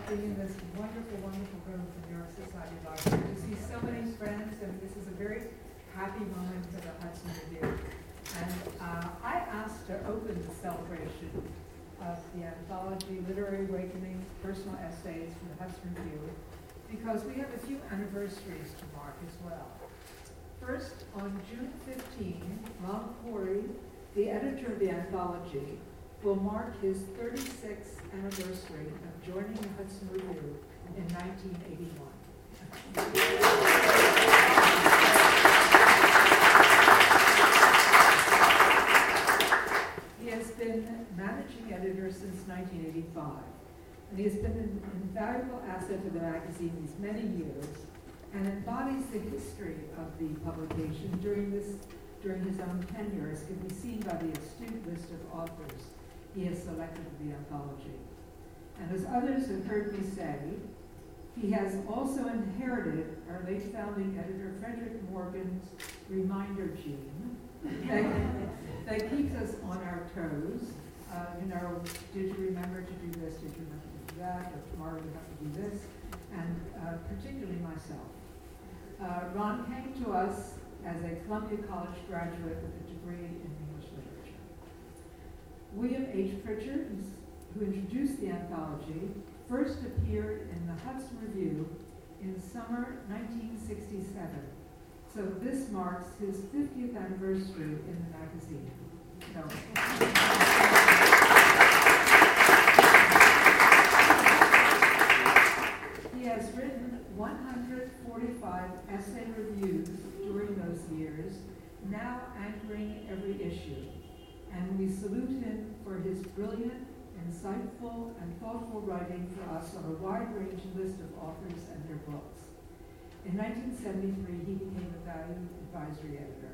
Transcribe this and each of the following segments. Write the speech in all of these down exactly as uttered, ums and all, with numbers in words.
being in this wonderful, wonderful room for New York Society of Art. To see so many friends, and this is a very happy moment for the Hudson Review. And uh, I asked to open the celebration of the anthology Literary Awakening, Personal Essays from the Hudson Review, because we have a few anniversaries to mark as well. First, on June fifteenth, Ron Corey, the editor of the anthology, will mark his thirty-sixth anniversary of joining the Hudson Review in nineteen eighty-one. He has been managing editor since nineteen eighty-five, and he has been an invaluable asset to the magazine these many years and embodies the history of the publication during this during his own tenure, as can be seen by the astute list of authors he has selected for the anthology. And as others have heard me say, he has also inherited our late founding editor Frederick Morgan's reminder gene that, that keeps us on our toes. Uh, you know, did you remember to do this? Did you remember to do that? Or tomorrow you have to do this? And uh, particularly myself. Uh, Ron came to us as a Columbia College graduate with a degree in English literature. William H. Pritchard, who introduced the anthology, first appeared in the Hudson Review in summer nineteen sixty-seven. So this marks his fiftieth anniversary in the magazine. So. He has written one hundred forty-five essay reviews during those years, now anchoring every issue. And we salute him for his brilliant, insightful, and thoughtful writing for us on a wide-ranging list of authors and their books. In nineteen seventy-three, he became a valued advisory editor.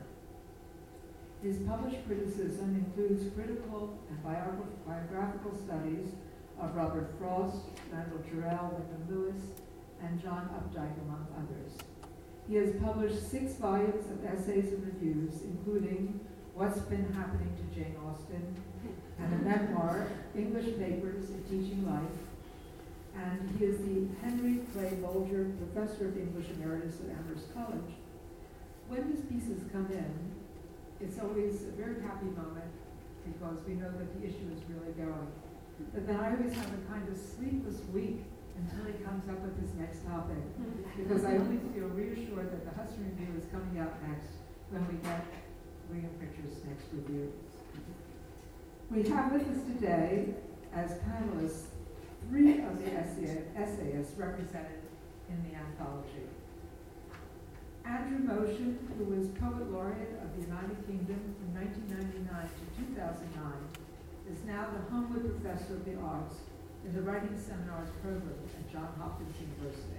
His published criticism includes critical and biograph- biographical studies of Robert Frost, Randall Jarrell, Wyndham Lewis, and John Updike, among others. He has published six volumes of essays and reviews, including What's Been Happening to Jane Austen, and a memoir, English Papers, A Teaching Life. And he is the Henry Clay Bolger Professor of English Emeritus at Amherst College. When his pieces come in, it's always a very happy moment because we know that the issue is really going. But then I always have a kind of sleepless week until he comes up with his next topic, because I only feel reassured that the Hudson Review is coming out next when we get William Pritchard's next review. We have with us today, as panelists, three of the essay, essayists represented in the anthology. Andrew Motion, who was Poet Laureate of the United Kingdom from nineteen ninety-nine to two thousand nine, is now the Homewood Professor of the Arts in the Writing Seminars program at Johns Hopkins University.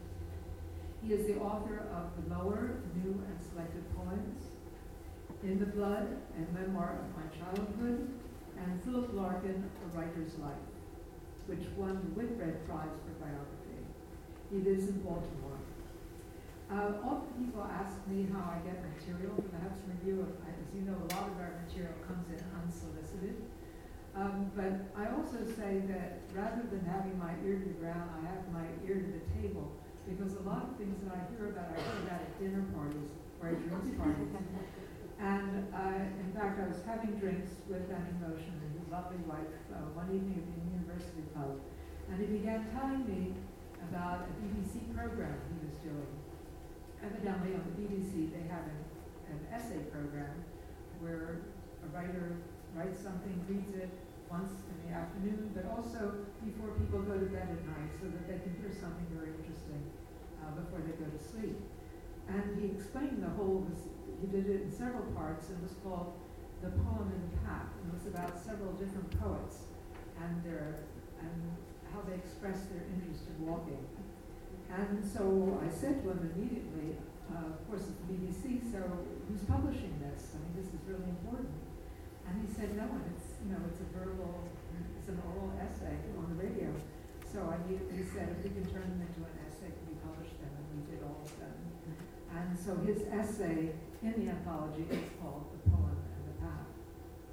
He is the author of The Mower, New and Selected Poems, In the Blood, a Memoir of My Childhood, and Philip Larkin, A Writer's Life, which won the Whitbread Prize for Biography. He lives in Baltimore. Uh, often people ask me how I get material from the Hudson Review. As you know, a lot of our material comes in unsolicited. Um, but I also say that rather than having my ear to the ground, I have my ear to the table, because a lot of things that I hear about, I hear about at dinner parties or at drinks parties. And uh, in fact, I was having drinks with Andrew Motion and his lovely wife uh, one evening at the University Pub, and he began telling me about a B B C program he was doing. Evidently, on the B B C, they have an, an essay program where a writer writes something, reads it once in the afternoon, but also before people go to bed at night, so that they can hear something very interesting uh, before they go to sleep. And he explained the whole, was, he did it in several parts, and it was called The Poem and Path, and it was about several different poets and their and how they expressed their interest in walking. And so I said to him immediately, uh, of course it's the B B C, so who's publishing this? I mean, this is really important. And he said, no one, it's, you know, it's a verbal, it's an oral essay on the radio. So I immediately said, if we can turn them into an essay, can we publish them? And we did all of them. And so his essay in the anthology is called The Poem and the Path.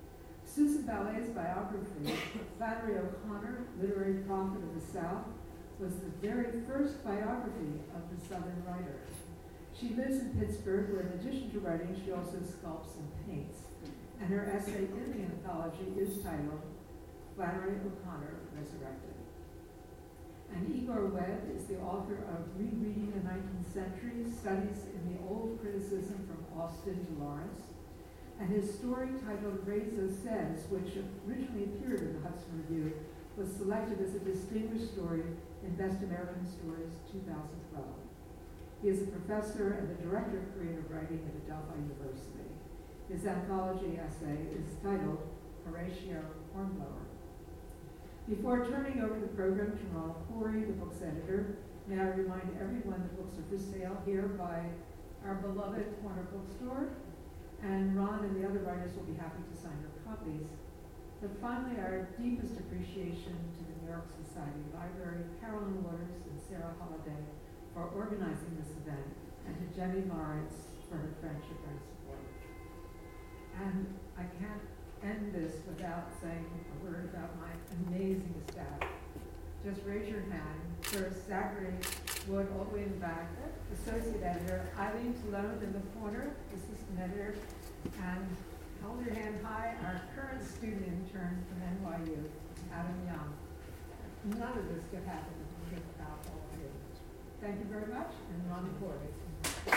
Susan Ballet's biography, Flannery O'Connor, literary prophet of the South, was the very first biography of the Southern writer. She lives in Pittsburgh, where in addition to writing, she also sculpts and paints. And her essay in the anthology is titled Flannery O'Connor Resurrected. And Igor Webb is the author of Rereading the nineteenth century, Studies in the Old Criticism from Austin to Lawrence. And his story titled Razor Says, which originally appeared in the Hudson Review, was selected as a distinguished story in Best American Stories two thousand twelve. He is a professor and the director of creative writing at Adelphi University. His anthology essay is titled Horatio Hornblower. Before turning over the program to Ron Corey, the book's editor, may I remind everyone that books are for sale here by our beloved Corner Bookstore, and Ron and the other writers will be happy to sign your copies. But finally, our deepest appreciation to the New York Society Library, Carolyn Waters and Sarah Holliday for organizing this event, and to Jenny Lawrence for her friendship and support. And I can't end this without saying a word about my amazing staff. Just raise your hand. First, Zachary Wood, all the way in the back, associate editor, Eileen Talone in the corner, assistant editor, and hold your hand high, our current student intern from N Y U, Adam Young. None of this could happen without all of you. Thank you very much, and Ron Corey.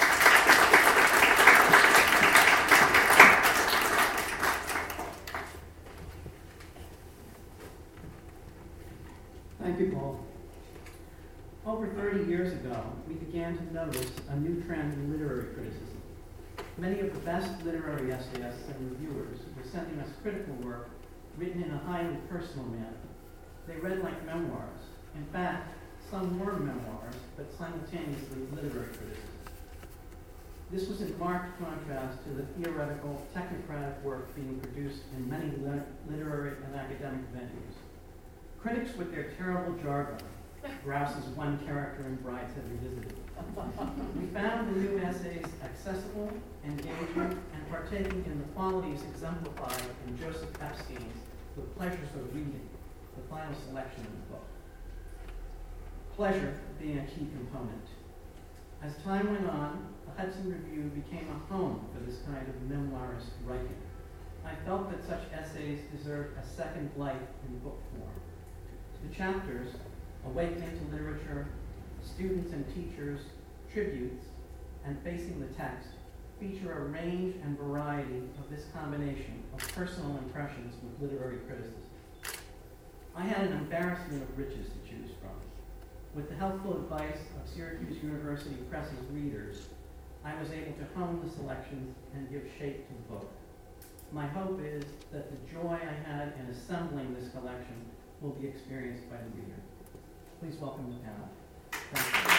Thank you, Paul. Over thirty years ago, we began to notice a new trend in literary criticism. Many of the best literary essayists and reviewers were sending us critical work written in a highly personal manner. They read like memoirs. In fact, some were memoirs, but simultaneously literary criticism. This was in marked contrast to the theoretical, technocratic work being produced in many li- literary and academic venues. Critics with their terrible jargon, Grouse's one character in Brideshead Revisited. We found the new essays accessible, engaging, and partaking in the qualities exemplified in Joseph Epstein's The Pleasures of Reading, the final selection in the book. Pleasure being a key component. As time went on, the Hudson Review became a home for this kind of memoirist writing. I felt that such essays deserved a second life in book form. The chapters, Awakening to Literature, Students and Teachers, Tributes, and Facing the Text, feature a range and variety of this combination of personal impressions with literary criticism. I had an embarrassment of riches to choose from. With the helpful advice of Syracuse University Press's readers, I was able to hone the selections and give shape to the book. My hope is that the joy I had in assembling this collection will be experienced by the reader. Please welcome the panel. Thank you.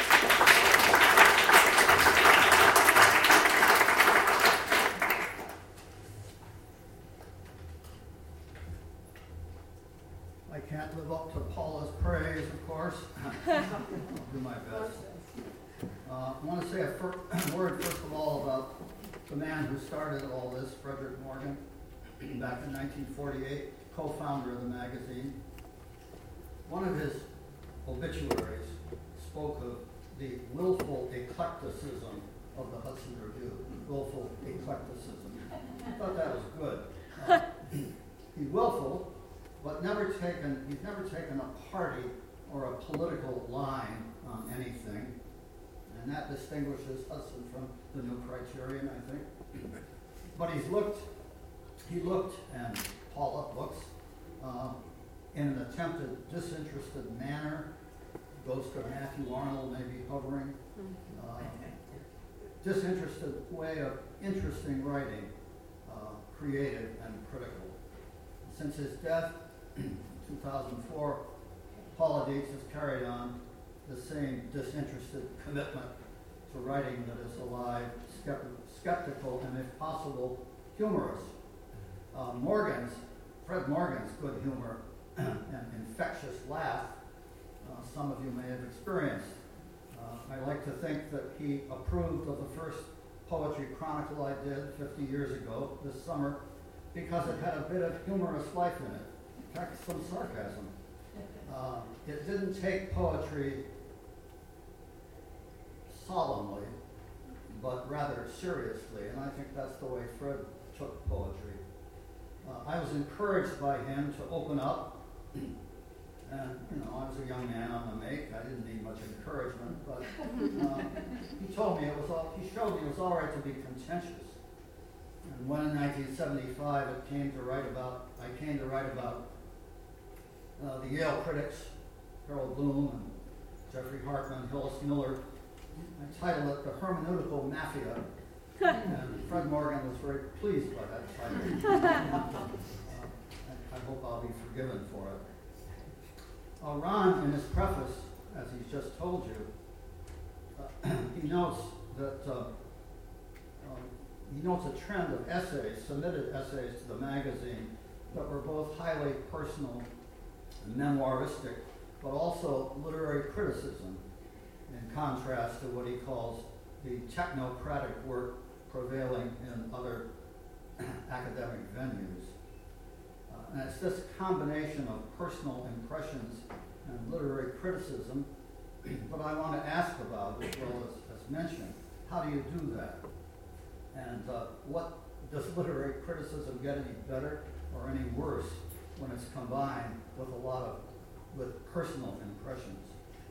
I can't live up to Paula's praise, of course. I'll do my best. Uh, I want to say a fir- word, first of all, about the man who started all this, Frederick Morgan, back in nineteen forty-eight, co-founder of the magazine. One of his obituaries spoke of the willful eclecticism of the Hudson Review. Willful eclecticism. I thought that was good. Uh, he's willful, but never taken, he's never taken a party or a political line on anything. And that distinguishes Hudson from the New Criterion, I think. But he's looked, he looked, and Paula looks, uh, in an attempted disinterested manner. Goes to Matthew Arnold, maybe hovering. Uh, disinterested way of interesting writing, uh, creative and critical. Since his death in two thousand four, Paula Dietz has carried on the same disinterested commitment to writing that is alive, skepti- skeptical, and if possible, humorous. Uh, Morgan's, Fred Morgan's good humor and infectious laugh, uh, some of you may have experienced. Uh, I like to think that he approved of the first Poetry Chronicle I did fifty years ago this summer because it had a bit of humorous life in it, in fact, some sarcasm. Uh, it didn't take poetry solemnly, but rather seriously, and I think that's the way Fred took poetry. Uh, I was encouraged by him to open up, and you know, I was a young man on the make. I didn't need much encouragement, but uh, he told me it was all. He showed me it was all right to be contentious. And when in nineteen seventy-five it came to write about, I came to write about uh, the Yale critics, Harold Bloom and Jeffrey Hartman, Hillis Miller. I titled it The Hermeneutical Mafia, and Fred Morgan was very pleased by that title. uh, I, I hope I'll be forgiven for it. Uh, Ron, in his preface, as he's just told you, uh, he notes that uh, um, he notes a trend of essays, submitted essays to the magazine that were both highly personal and memoiristic, but also literary criticism, in contrast to what he calls the technocratic work prevailing in other academic venues. Uh, and it's this combination of personal impressions and literary criticism that I want to ask about, as well as, as mentioned. How do you do that? And uh, what does literary criticism get any better or any worse when it's combined with a lot of with personal impressions?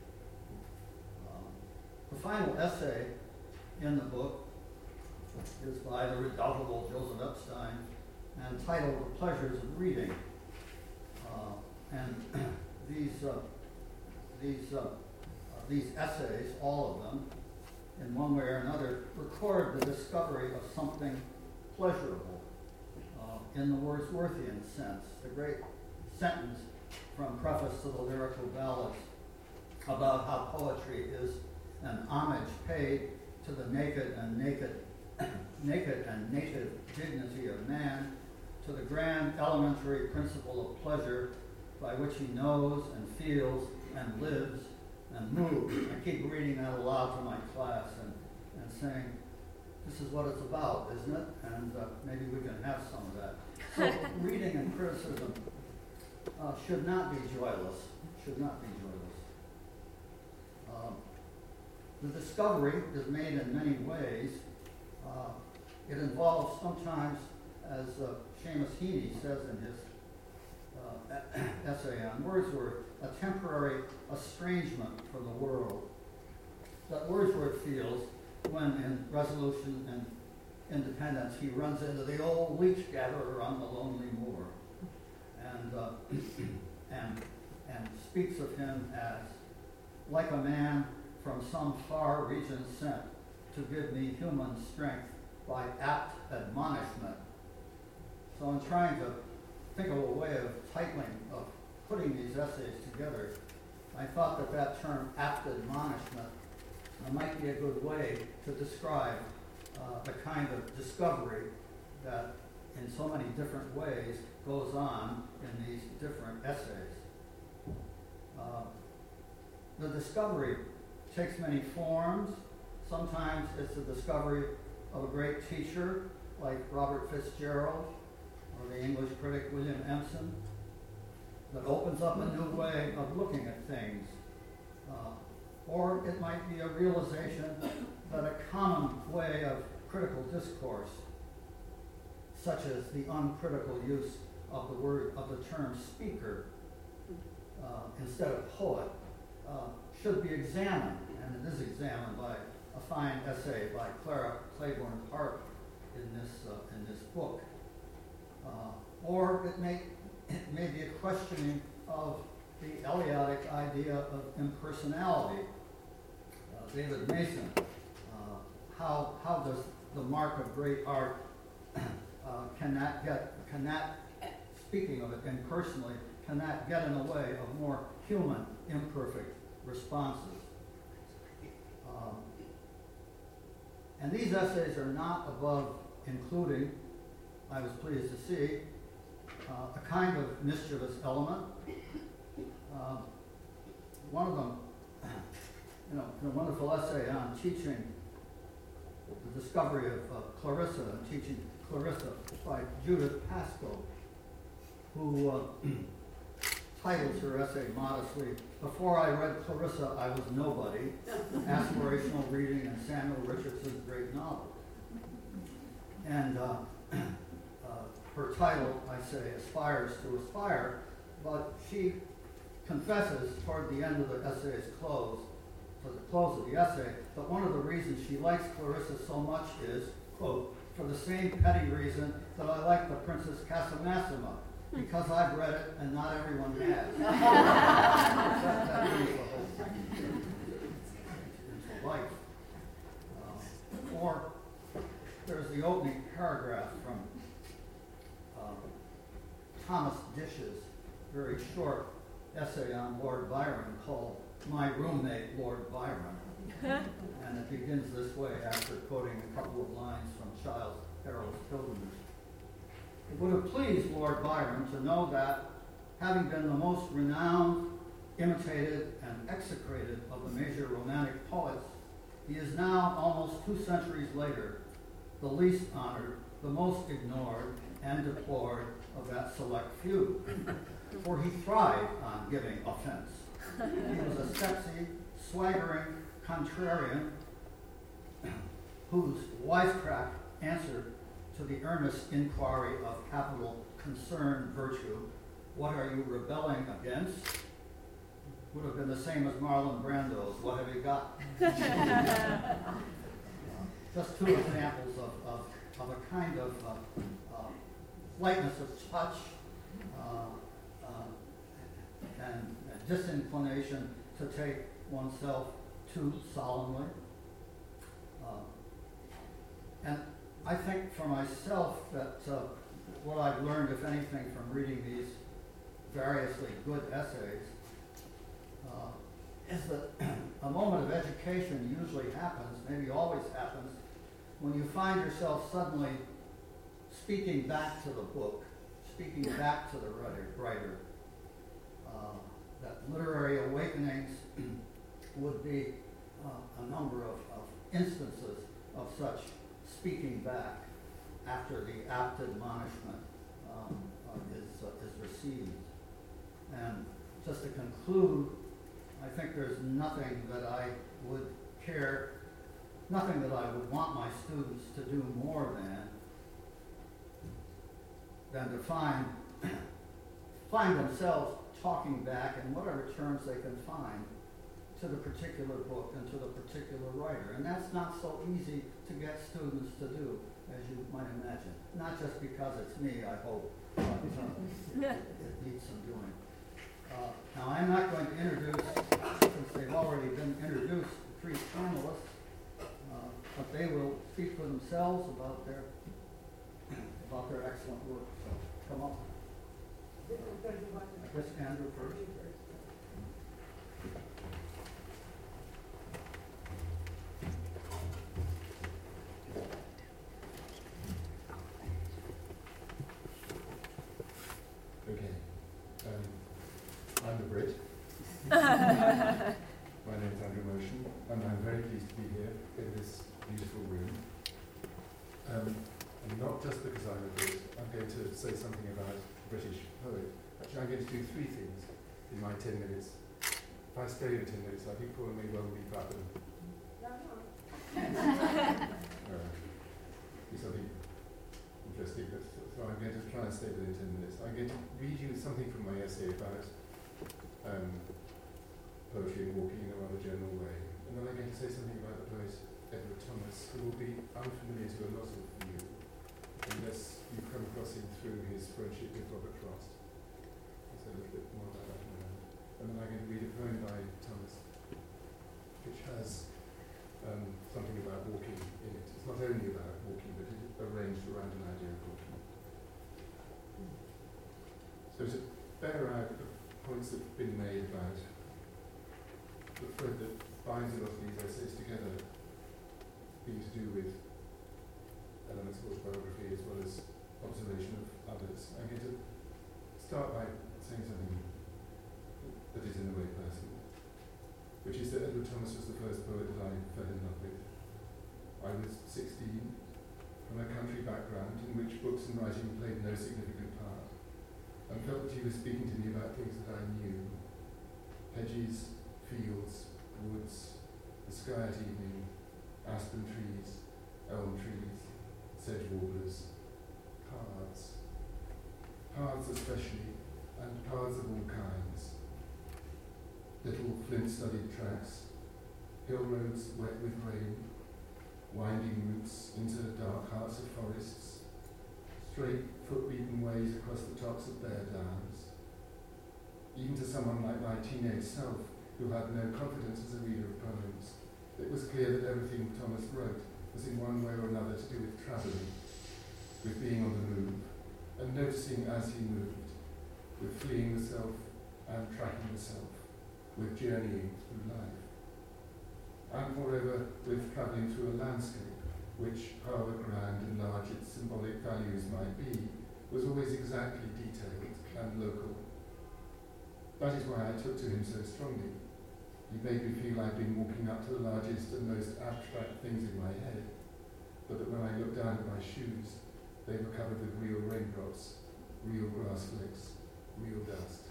The final essay in the book is by the redoubtable Joseph Epstein and titled The Pleasures of Reading. Uh, and these, uh, these, uh, uh, these essays, all of them, in one way or another, record the discovery of something pleasurable uh, in the Wordsworthian sense. The great sentence from Preface to the Lyrical Ballads about how poetry is an homage paid to the naked and naked, naked and native dignity of man, to the grand elementary principle of pleasure by which he knows and feels and lives and moves. I keep reading that aloud to my class and, and saying, this is what it's about, isn't it? And uh, maybe we can have some of that. So reading and criticism uh, should not be joyless, should not be joyless. Um, The discovery is made in many ways. Uh, it involves sometimes, as uh, Seamus Heaney says in his uh, essay on Wordsworth, a temporary estrangement from the world that Wordsworth feels when in Resolution and Independence he runs into the old leech gatherer on the lonely moor and, uh, and, and speaks of him as like a man from some far region sent to give me human strength by apt admonishment. So I'm trying to think of a way of titling, of putting these essays together. I thought that that term, apt admonishment, uh, might be a good way to describe uh, the kind of discovery that in so many different ways goes on in these different essays. Uh, the discovery takes many forms. Sometimes it's the discovery of a great teacher like Robert Fitzgerald or the English critic William Empson that opens up a new way of looking at things. Uh, or it might be a realization that a common way of critical discourse, such as the uncritical use of the word, of the term speaker uh, instead of poet, uh, should be examined, and it is examined by a fine essay by Clara Claiborne Park in this uh, in this book. Uh, or it may it may be a questioning of the Eliatic idea of impersonality. Uh, David Mason, uh, how how does the mark of great art uh, cannot get cannot speaking of it impersonally cannot get in the way of more human imperfect responses. Um, and these essays are not above including, I was pleased to see, uh, a kind of mischievous element. Uh, one of them, you know, a wonderful essay on teaching the discovery of uh, Clarissa and teaching Clarissa by Judith Pascoe, who uh, titles her essay modestly, Before I Read Clarissa, I Was Nobody, Aspirational Reading in Samuel Richardson's Great Novel. And uh, uh, her title, I say, aspires to aspire, but she confesses toward the end of the essay's close, to the close of the essay, that one of the reasons she likes Clarissa so much is, quote, for the same petty reason that I like the Princess Casamassima, because I've read it and not everyone has. that, that means the whole thing. It's life. Uh, or there's the opening paragraph from uh, Thomas Dish's very short essay on Lord Byron called My Roommate, Lord Byron. And it begins this way after quoting a couple of lines from Childs Harold's Pilgrimage. It would have pleased Lord Byron to know that, having been the most renowned, imitated, and execrated of the major romantic poets, he is now, almost two centuries later, the least honored, the most ignored, and deplored of that select few. For he thrived on giving offense. He was a sexy, swaggering contrarian whose wisecrack answered to the earnest inquiry of capital concern virtue, what are you rebelling against? Would have been the same as Marlon Brando's, what have you got? uh, just two examples of, of, of a kind of uh, uh, lightness of touch uh, uh, and a disinclination to take oneself too solemnly. Uh, and I think for myself that uh, what I've learned, if anything, from reading these variously good essays uh, is that a moment of education usually happens, maybe always happens, when you find yourself suddenly speaking back to the book, speaking back to the writer. writer. Uh, that literary awakenings would be uh, a number of, of instances of such speaking back after the apt admonishment um, uh, is, uh, is received. And just to conclude, I think there's nothing that I would care, nothing that I would want my students to do more than than to find find themselves talking back in whatever terms they can find to the particular book and to the particular writer. And that's not so easy to get students to do, as you might imagine. Not just because it's me, I hope, but uh, it needs some doing. Uh, now, I'm not going to introduce, since they've already been introduced, three panelists, uh, but they will speak for themselves about their about their excellent work. So, come up. I guess Andrew first. Okay. Um, I'm the Brit. My name is Andrew Motion, and I'm very pleased to be here in this beautiful room. Um, and not just because I'm a Brit, I'm going to say something about a British poet. Actually, I'm going to do three things in my ten minutes. If I stay over ten minutes, I think probably may well be Clapham. uh, do something interesting, but so I'm going to try and stay within ten minutes. I'm going to read you something from my essay about um, poetry and walking in a rather general way. And then I'm going to say something about the poet Edward Thomas, who will be unfamiliar to a lot of you, unless you come across him through his friendship with Robert Frost. I'll say a little bit more about that in a moment. And then I'm going to read a poem by Thomas, which has um, something about walking in it. It's not only about walking, but it's arranged around an idea of walking. So to bear out the points that have been made about the thread that binds a lot of these essays together, being to do with elements of autobiography as well as observation of others, I'm going to start by saying something that is in a way personal, which is that Edward Thomas was the first poet that I fell in love with. I was sixteen, from a country background in which books and writing played no significant part. and felt that he was speaking to me about things that I knew. Hedges, fields, woods, the sky at evening, aspen trees, elm trees, sedge warblers, paths. Paths especially, and paths of all kinds. Little flint-studded tracks, hill roads wet with rain, winding routes into dark hearts of forests, straight foot-beaten ways across the tops of bare downs. Even to someone like my teenage self, who had no confidence as a reader of poems, it was clear that everything Thomas wrote was in one way or another to do with travelling, with being on the move, and noticing as he moved, with fleeing the self and tracking the self, with journeying through life. And moreover, with travelling through a landscape, which, however grand and large its symbolic values might be, was always exactly detailed and local. That is why I took to him so strongly. He made me feel I'd been walking up to the largest and most abstract things in my head, but that when I looked down at my shoes, they were covered with real raindrops, real grass flakes, real dust.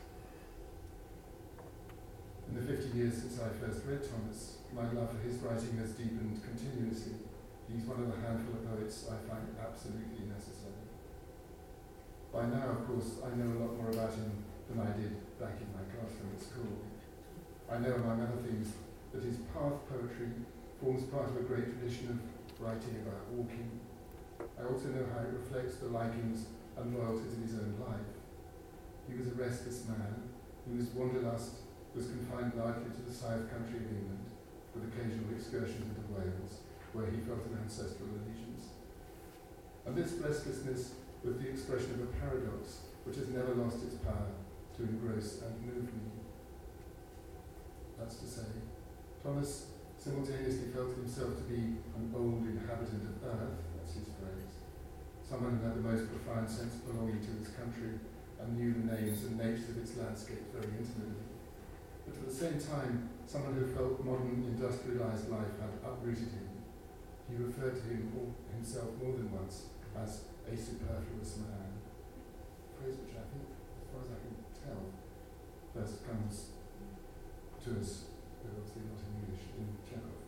In the fifty years since I first read Thomas, my love for his writing has deepened continuously. He's one of the handful of poets I find absolutely necessary. By now, of course, I know a lot more about him than I did back in my classroom at school. I know, among other things, that his path poetry forms part of a great tradition of writing about walking. I also know how it reflects the likings and loyalties of his own life. He was a restless man whose wanderlust was confined largely to the south country of England, with occasional excursions into Wales, where he felt an ancestral allegiance. And this restlessness was the expression of a paradox which has never lost its power to engross and move me. That's to say, Thomas simultaneously felt himself to be an old inhabitant of earth, that's his phrase, someone who had the most profound sense of belonging to his country and knew the names and natures of its landscape very intimately. But at the same time, someone who felt modern industrialized life had uprooted him. He referred to him or himself more than once as a superfluous man, a phrase which I think, as far as I can tell, first comes to us, but obviously not in English, in Chekhov.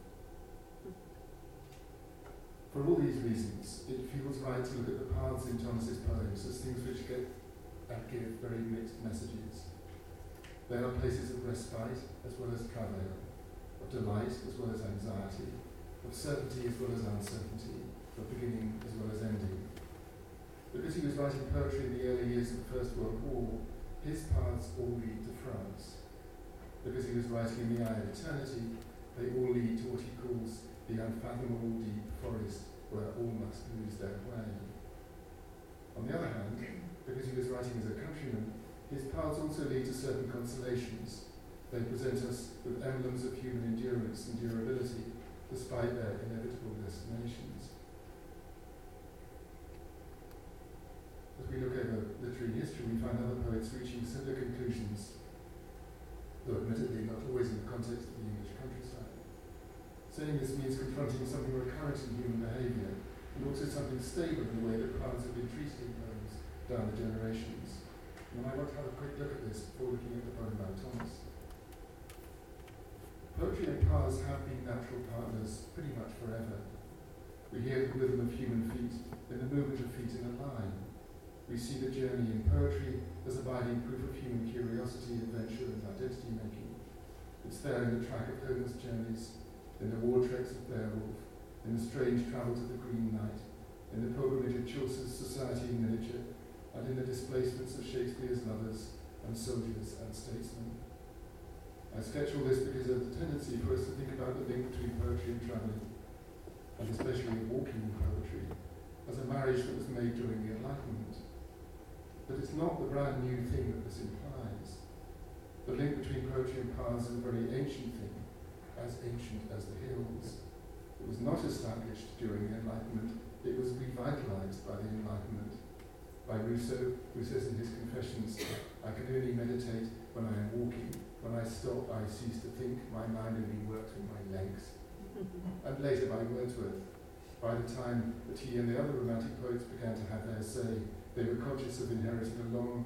For all these reasons, it feels right to look at the paths in Thomas's poems as things which get and give very mixed messages. They are places of respite as well as travail, of delight as well as anxiety, of certainty as well as uncertainty, of beginning as well as ending. Because he was writing poetry in the early years of the First World War, his paths all lead to France. Because he was writing in the eye of eternity, they all lead to what he calls the unfathomable deep forest where all must lose their way. On the other hand, because he was writing as a countryman, his paths also lead to certain consolations. They present us with emblems of human endurance and durability, despite their inevitable destinations. As we look over literary history, we find other poets reaching similar conclusions, though admittedly not always in the context of the English countryside. Saying this means confronting something recurrent in human behaviour, and also something stable in the way that paths have been treated in poems down the generations. And I want to have a quick look at this before looking at the poem by Thomas. Poetry and paths have been natural partners pretty much forever. We hear the rhythm of human feet in the movement of feet in a line. We see the journey in poetry as abiding proof of human curiosity, adventure, and identity making. It's there in the track of Homer's journeys, in the war treks of Beowulf, in the strange travels of the Green Knight, in the pilgrimage of Chaucer's society in miniature, and in the displacements of Shakespeare's lovers and soldiers and statesmen. I sketch all this because there's a tendency for us to think about the link between poetry and travelling, and especially walking in poetry, as a marriage that was made during the Enlightenment. But it's not the brand new thing that this implies. The link between poetry and paths is a very ancient thing, as ancient as the hills. It was not established during the Enlightenment, it was revitalized by the Enlightenment. By Rousseau, who says in his Confessions, I can only meditate when I am walking. When I stop, I cease to think. My mind only works with my legs. And later by Wordsworth, by the time that he and the other Romantic poets began to have their say, they were conscious of inheriting a long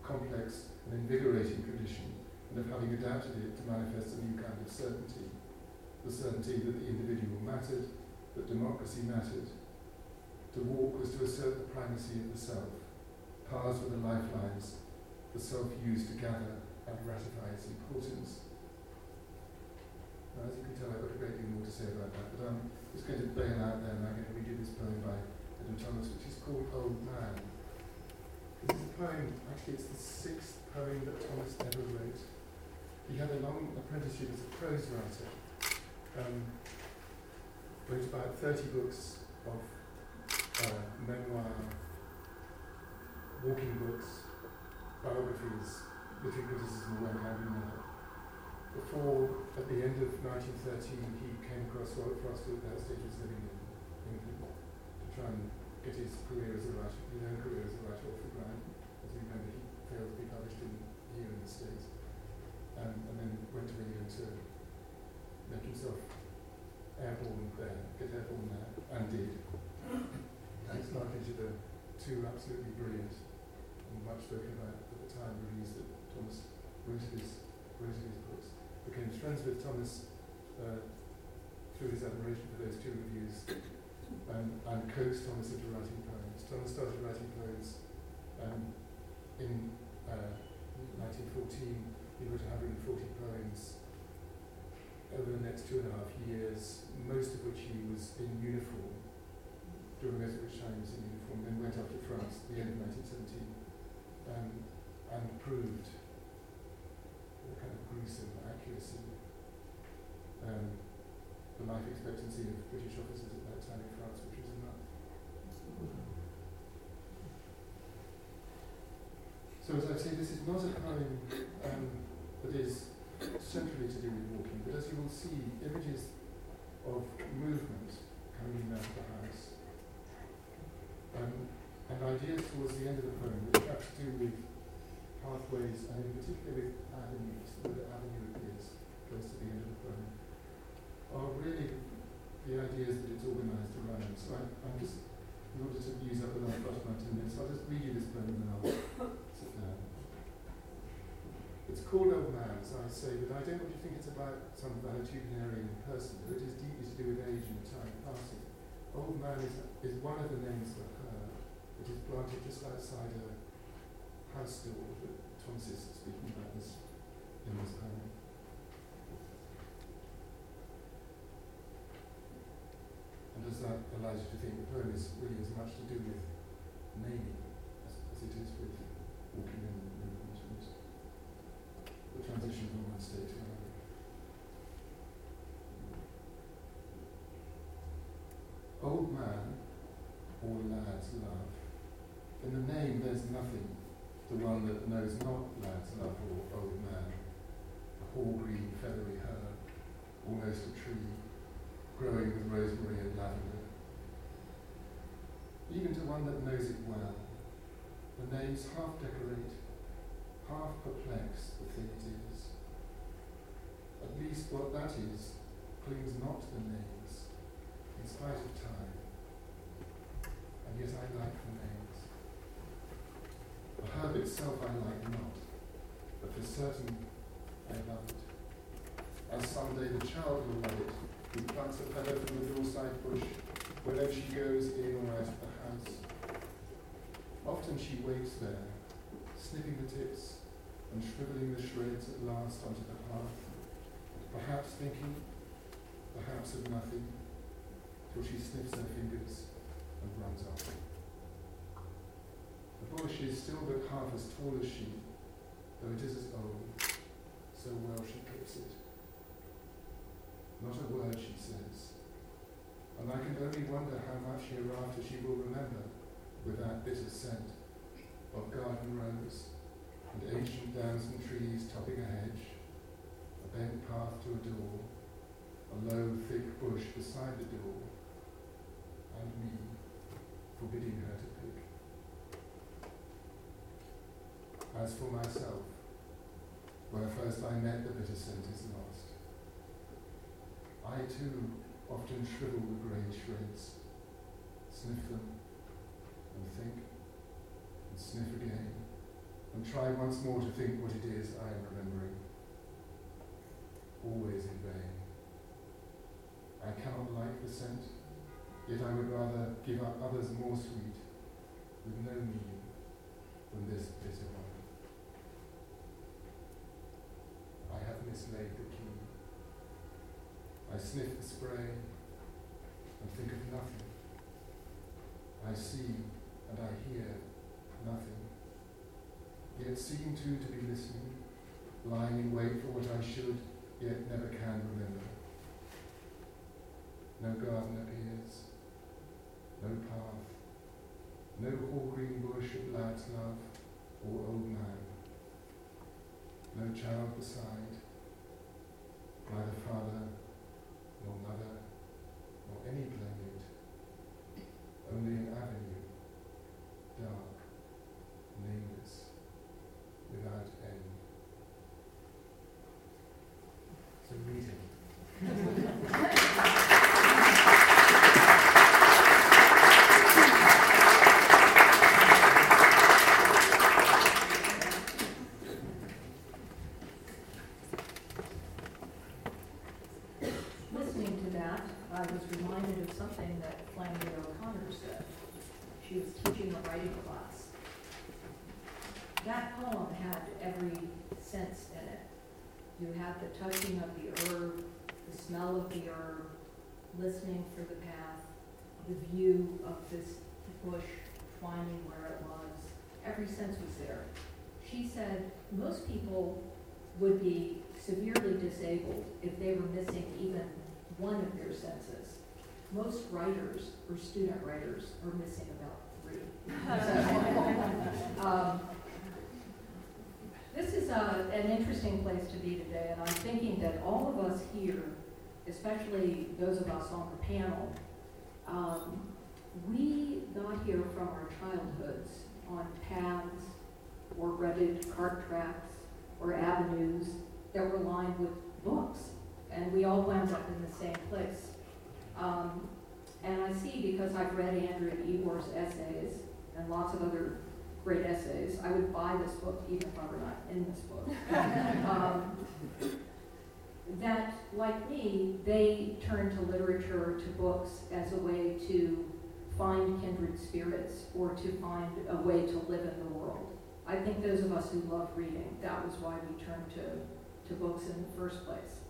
complex and invigorating tradition, and of having adapted it to manifest a new kind of certainty. The certainty that the individual mattered, that democracy mattered. To walk was to assert the primacy of the self. Paths were the lifelines the self used to gather and ratify its importance. Now, as you can tell, I've got a great deal more to say about that, but I'm just going to bail out there and I'm going to read you this poem by Edward Thomas, which is called Old Man. This is a poem, actually it's the sixth poem that Thomas ever wrote. He had a long apprenticeship as a prose writer. Um, wrote about thirty books of uh, memoir, walking books, biographies, literary criticism, and what have you now. Before, at the end of nineteen thirteen, he came across Robert Frost, who at that stage was living in England, to try and get his career as a writer, his own career as a writer off the ground. As you remember, he failed to be published in, here in the States, um, and then went to England to make himself airborne there, get airborne there, and did. Thanks largely to the two absolutely brilliant and much spoken about at the time reviews that Thomas wrote his, wrote his books. Became friends with Thomas uh, through his admiration for those two reviews, um, and coaxed Thomas into writing poems. Thomas started writing poems um, in uh, nineteen fourteen. He wrote one hundred forty poems over the next two and a half years, most of which he was in uniform, during most of which time he was in uniform, then went off to France at the end of nineteen seventeen, um, and proved a kind of gruesome accuracy um, the life expectancy of British officers at that time in France, which was enough. So as I say, this is not a poem um, that is centrally to do with walking, but as you will see, images of movement coming in and out of the house, um, and ideas towards the end of the poem which have to do with pathways, and in particular with avenues. The word avenue appears close to the end of the poem, are really the ideas that it's organised around. So I, I'm just, in order to use up the last part of my ten minutes, I'll just read you this poem and then I'll sit down. It's called Old Man, as I say, but I don't want you to think it's about some valetudinarian person, but it is deeply to do with age and time passing. Old Man is, is one of the names for her, which is planted just outside a house door that Thomas is speaking about this in this poem. And does that allow you to think the poem is really as much to do with naming as, as it is with walking and movement and the transition from one state to another. Old Man, or lad's love. In the name there's nothing, the one that knows not lad's love or old man. A hoar-green feathery herb, almost a tree, growing with rosemary and lavender. Even to one that knows it well, the names half decorate, half perplex the thing it is. At least what that is clings not to the names, in spite of time. And yet I like the names. The herb itself I like not, but for certain I love it. As someday the child will love it, who plants a feather from the doorside bush whenever she goes in or out of the house. Often she waits there, snipping the tips and shrivelling the shreds at last onto the hearth, perhaps thinking, perhaps of nothing, till she sniffs her fingers and runs off. The bush is still but half as tall as she, though it is as old, so well she keeps it. Not a word, she says, and I can only wonder how much hereafter she will remember with that bitter scent of garden rose and ancient damson trees topping a hedge, a bent path to a door, a low, thick bush beside the door, and me forbidding her to pick. As for myself, where first I met the bitter scent is lost. I too often shrivel the grey shreds, sniff them, and think, and sniff again, and try once more to think what it is I am remembering. Always in vain. I cannot like the scent, yet I would rather give up others more sweet, with no meaning, than this bitter one. I have mislaid the key. I sniff the spray and think of nothing. I see and I hear nothing, yet seem too to be listening, lying in wait for what I should, yet never can remember. No garden appears, no path, no hall-green bush of lad's love or old man, no child beside, neither father nor mother nor any playmate, only an avenue, dark, nameless, without end. So reading. Listening to that, I was reminded of something that Flannery O'Connor said. She was teaching a writing class. That poem had every sense in it. You had the touching of the herb, the smell of the herb, listening for the path, the view of this bush twining where it was. Every sense was there. She said most people would be severely disabled if they were missing even one of their senses. Most writers, or student writers, are missing about three. um, This is a, an interesting place to be today, and I'm thinking that all of us here, especially those of us on the panel, um, we got here from our childhoods on paths or rutted cart tracks or avenues that were lined with books, and we all wound up in the same place. Um, and I see, because I've read Andrea Ebor's essays and lots of other great essays, I would buy this book even if I were not in this book. um, that, like me, they turn to literature, to books, as a way to find kindred spirits or to find a way to live in the world. I think those of us who love reading, that was why we turned to, to books in the first place.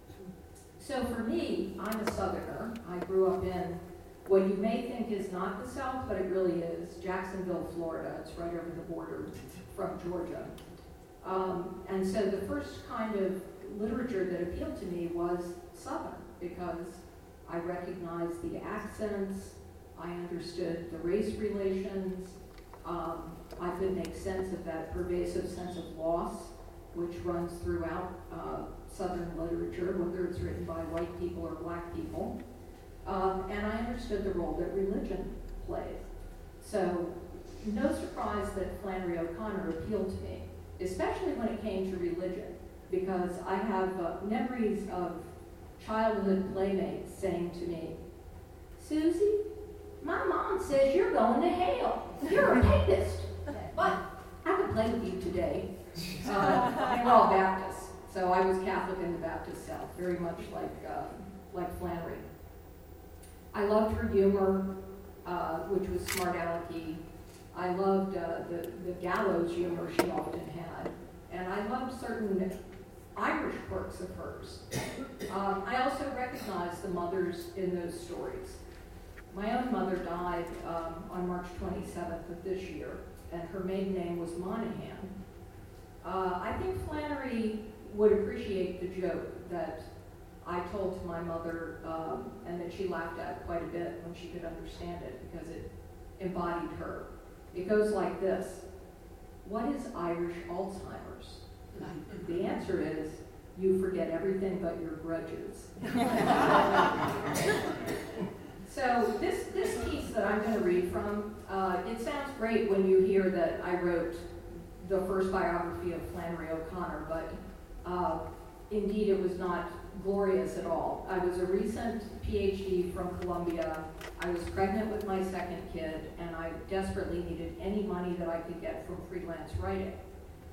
So for me, I'm a Southerner. I grew up in what you may think is not the South, but it really is, Jacksonville, Florida. It's right over the border from Georgia. Um, and so the first kind of literature that appealed to me was Southern, because I recognized the accents, I understood the race relations, um, I could make sense of that pervasive sense of loss, which runs throughout uh, Southern literature, whether it's written by white people or black people. Um, and I understood the role that religion played. So no surprise that Flannery O'Connor appealed to me, especially when it came to religion, because I have uh, memories of childhood playmates saying to me, Susie, my mom says you're going to hell. You're a papist. But I can play with you today. Uh, they were all Baptists, so I was Catholic in the Baptist South, very much like, uh, like Flannery. I loved her humor, uh, which was smart alecky. I loved uh, the, the gallows humor she often had. And I loved certain Irish quirks of hers. Um, I also recognized the mothers in those stories. My own mother died um, on March twenty-seventh of this year, and her maiden name was Monahan. Uh, I think Flannery would appreciate the joke that I told to my mother, um, and that she laughed at quite a bit when she could understand it, because it embodied her. It goes like this: what is Irish Alzheimer's? The answer is, you forget everything but your grudges. So this, this piece that I'm going to read from, uh, it sounds great when you hear that I wrote the first biography of Flannery O'Connor, but uh, indeed it was not glorious at all. I was a recent P H D from Columbia. I was pregnant with my second kid, and I desperately needed any money that I could get from freelance writing.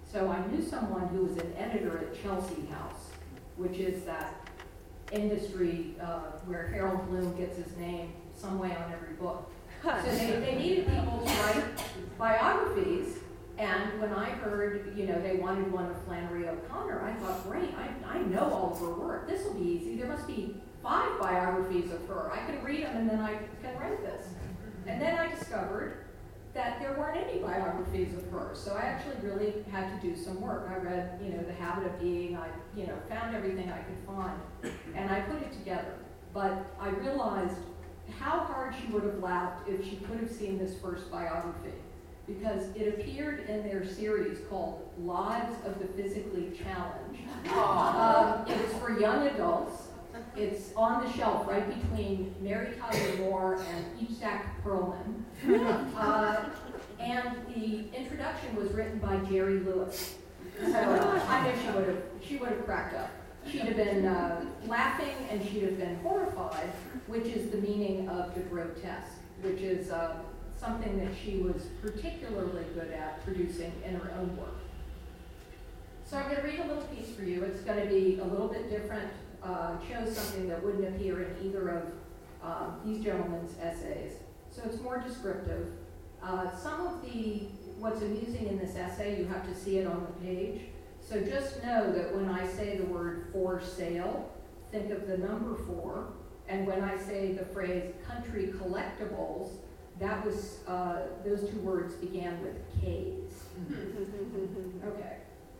So I knew someone who was an editor at Chelsea House, which is that industry uh, where Harold Bloom gets his name some way on every book. So they, they needed people to write biographies, and when I heard, you know, they wanted one of Flannery O'Connor, I thought, great, I, I know all of her work. This will be easy. There must be five biographies of her. I can read them, and then I can write this. And then I discovered that there weren't any biographies of her. So I actually really had to do some work. I read, you know, The Habit of Being. I, you know, found everything I could find, and I put it together. But I realized how hard she would have laughed if she could have seen this first biography, because it appeared in their series called Lives of the Physically Challenged. Um, it was for young adults. It's on the shelf right between Mary Tyler Moore and Itzhak Perlman. Uh, and the introduction was written by Jerry Lewis. So I know she would have she would have cracked up. She'd have been uh, laughing, and she'd have been horrified, which is the meaning of the grotesque, which is uh, something that she was particularly good at producing in her own work. So I'm going to read a little piece for you. It's going to be a little bit different. Uh, chose something that wouldn't appear in either of uh, these gentlemen's essays. So it's more descriptive. Uh, some of the, what's amusing in this essay, you have to see it on the page. So just know that when I say the word for sale, think of the number four. And when I say the phrase country collectibles, that was, uh, those two words began with K's. Okay.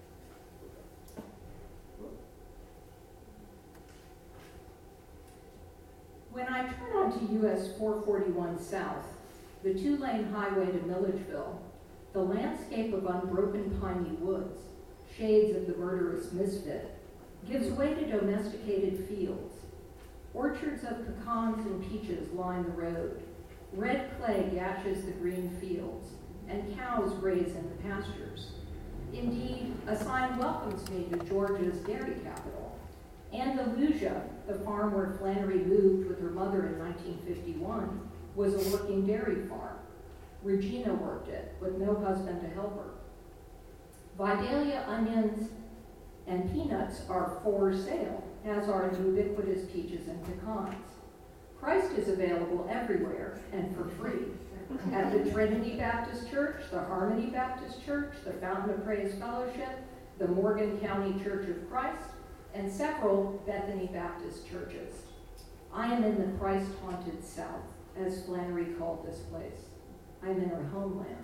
When I turn onto U S four forty-one South, the two-lane highway to Milledgeville, the landscape of unbroken piney woods, shades of the murderous misfit, gives way to domesticated fields. Orchards of pecans and peaches line the road. Red clay gashes the green fields, and cows graze in the pastures. Indeed, a sign welcomes me to Georgia's dairy capital. Andalusia, the farm where Flannery moved with her mother in nineteen fifty-one, was a working dairy farm. Regina worked it, with no husband to help her. Vidalia onions and peanuts are for sale, as are the ubiquitous peaches and pecans. Christ is available everywhere and for free. At the Trinity Baptist Church, the Harmony Baptist Church, the Fountain of Praise Fellowship, the Morgan County Church of Christ, and several Bethany Baptist churches. I am in the Christ-haunted South, as Flannery called this place. I am in her homeland.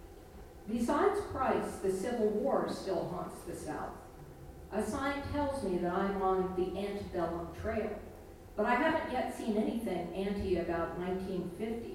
Besides Christ, the Civil War still haunts the South. A sign tells me that I'm on the antebellum trail, but I haven't yet seen anything anti about nineteen fifty.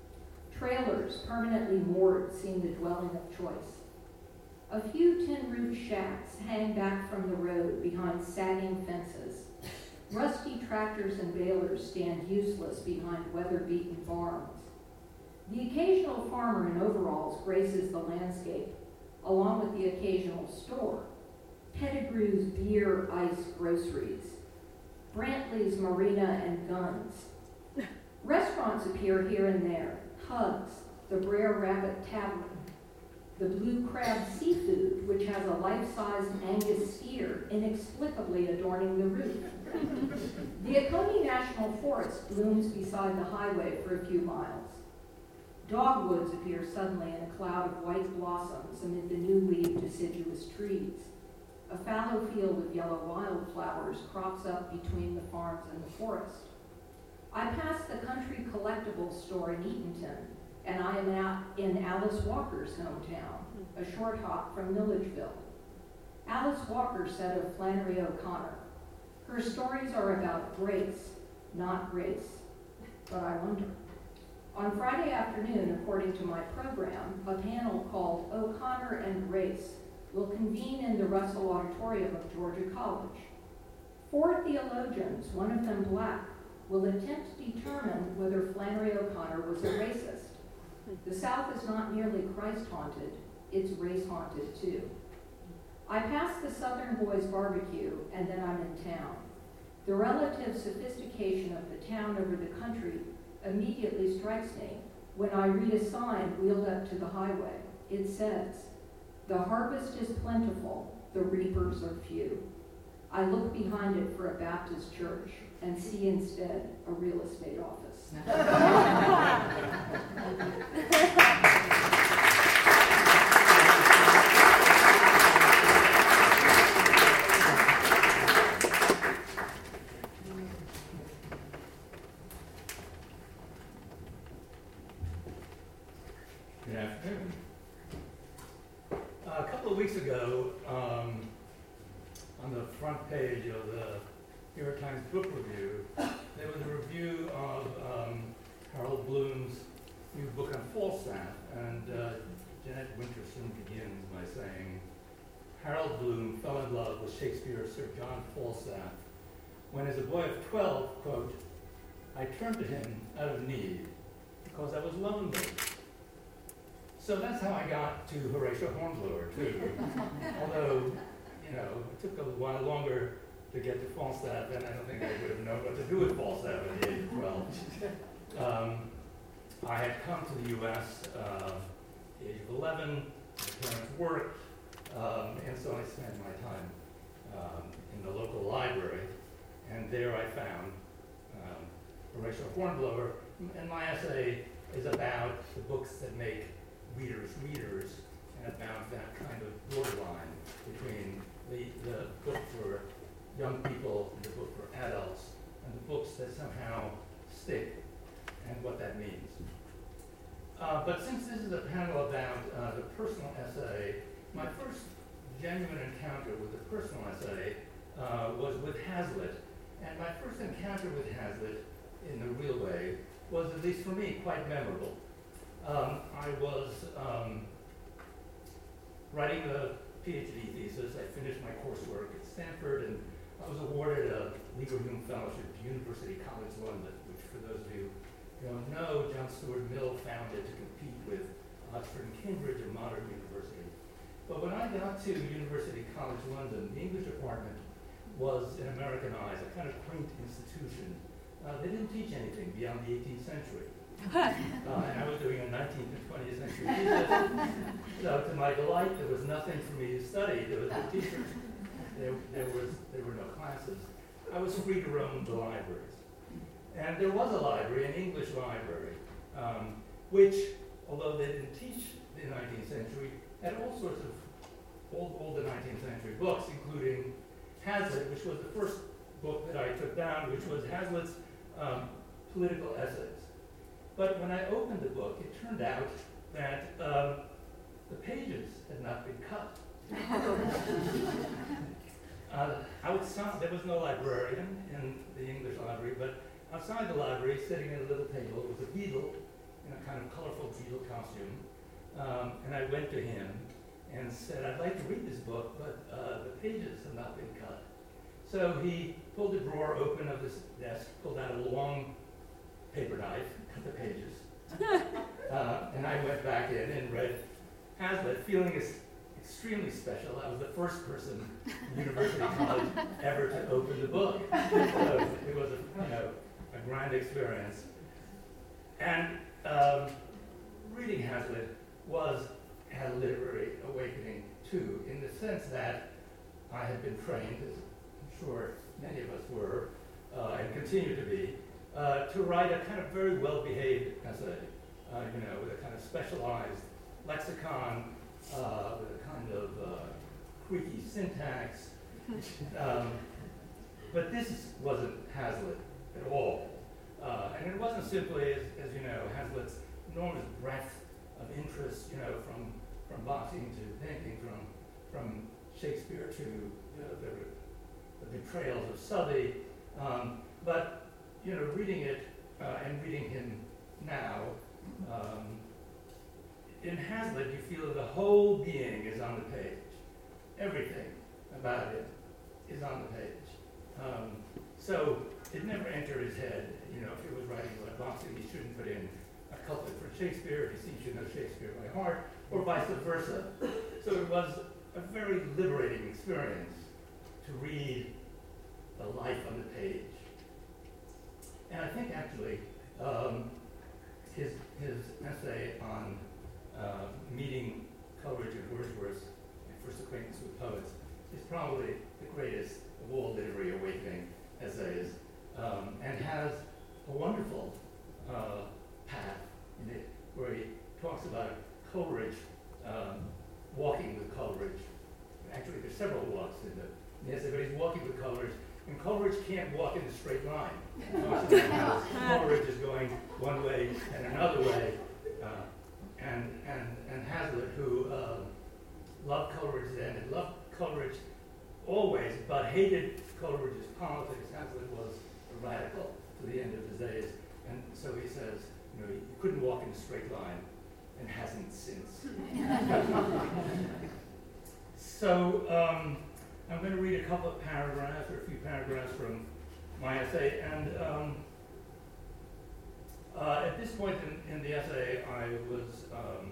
Trailers permanently moored seem the dwelling of choice. A few tin-roofed shacks hang back from the road behind sagging fences. Rusty tractors and balers stand useless behind weather-beaten barns. The occasional farmer in overalls graces the landscape, along with the occasional store. Pettigrew's beer, ice, groceries. Brantley's marina and guns. Restaurants appear here and there. Hugs, the Brer Rabbit Tavern. The Blue Crab Seafood, which has a life-sized Angus steer inexplicably adorning the roof. The Oconee National Forest looms beside the highway for a few miles. Dogwoods appear suddenly in a cloud of white blossoms amid the new-leaved deciduous trees. A fallow field of yellow wildflowers crops up between the farms and the forest. I pass the country collectibles store in Eatonton, and I am out in Alice Walker's hometown, a short hop from Milledgeville. Alice Walker said of Flannery O'Connor, her stories are about grace, not race. But I wonder. On Friday afternoon, according to my program, a panel called O'Connor and Race will convene in the Russell Auditorium of Georgia College. Four theologians, one of them black, will attempt to determine whether Flannery O'Connor was a racist. The South is not merely Christ-haunted, it's race-haunted too. I pass the Southern Boys Barbecue, and then I'm in town. The relative sophistication of the town over the country immediately strikes me when I read a sign wheeled up to the highway. It says, The harvest is plentiful, the reapers are few. I look behind it for a Baptist church and see instead a real estate office. Good afternoon. Uh, a couple of weeks ago, um, on the front page of the New York Times Book Review, there was a review of um, Harold Bloom's new book on Falstaff, and uh, Jeanette Winterson begins by saying, Harold Bloom fell in love with Shakespeare's Sir John Falstaff when, as a boy of twelve, quote, I turned to him out of need because I was lonely. So that's how I got to Horatio Hornblower, too. Although, you know, it took a while longer to get to Falstaff, and I don't think I would have known what to do with Falstaff at the age of twelve. Um, I had come to the U S uh, at the age of eleven, my parents worked, um, and so I spent my time um, in the local library, and there I found um, Horatio Hornblower, and my essay is about the books that make readers readers, and about that kind of borderline between the, the book for young people and the book for adults, and the books that somehow stick, and what that means. Uh, but since this is a panel about uh, the personal essay, my first genuine encounter with the personal essay uh, was with Hazlitt, and my first encounter with Hazlitt in the real way was, at least for me, quite memorable. Um, I was um, writing a PhD thesis. I finished my coursework at Stanford, and I was awarded a Legal Hume Fellowship to University College London, which, for those of you who don't know, John Stuart Mill founded to compete with Oxford and Cambridge, a modern university. But when I got to University College London, the English department was, in American eyes, a kind of quaint institution. Uh, they didn't teach anything beyond the eighteenth century. Uh, and I was doing a nineteenth and twentieth century thesis. So to my delight, there was nothing for me to study. There was no teachers. There, there, was, there were no classes. I was free to roam the libraries. And there was a library, an English library, um, which, although they didn't teach the nineteenth century, had all sorts of old, older nineteenth century books, including Hazlitt, which was the first book that I took down, which was Hazlitt's um, political essays. But when I opened the book, it turned out that um, the pages had not been cut. uh, outside, there was no librarian in the English library, but outside the library, sitting at a little table, was a beadle in a kind of colorful beadle costume. Um, and I went to him and said, I'd like to read this book, but uh, the pages have not been cut. So he pulled the drawer open of his desk, pulled out a long paper knife, cut the pages. uh, and I went back in and read Hazlitt, feeling ex- extremely special. I was the first person in University College ever to open the book. So it was a, you know, a grand experience. And um, reading Hazlitt was a literary awakening too, in the sense that I had been trained, as I'm sure many of us were, uh, and continue to be, uh, to write a kind of very well-behaved essay, uh, you know, with a kind of specialized lexicon, uh, with a kind of uh, creaky syntax. Um, but this wasn't Hazlitt at all. Uh, and it wasn't simply, as, as you know, Hazlitt's enormous breadth of interest, you know, from, from boxing to painting, from, from Shakespeare to you know, the, the betrayals of Southey. Um, but, you know, reading it uh, and reading him now, um, in Hazlitt you feel that the whole being is on the page. Everything about it is on the page. Um, so it never entered his head, you know, if he was writing about boxing, he shouldn't put in a couplet for Shakespeare, he should know Shakespeare by heart, or vice versa. So it was a very liberating experience to read the life on the page. And I think actually um, his, his essay on uh, meeting Coleridge and Wordsworth's first acquaintance with poets, is probably the greatest of all literary awakening essays, um, and has a wonderful uh, path in it where he talks about Coleridge um, walking with Coleridge. Actually, there's several walks in the the essay, but he's walking with Coleridge, and Coleridge can't walk in a straight line. He talks about how Coleridge is going one way and another way, uh, and and and Hazlitt, who uh, loved Coleridge then and loved Coleridge always, but hated Coleridge's politics. Hazlitt was a radical to the end of his days, and so he says, you know, he couldn't walk in a straight line, and hasn't since. So um, I'm going to read a couple of paragraphs, or a few paragraphs from my essay, and um, uh, at this point in, in the essay, I was um,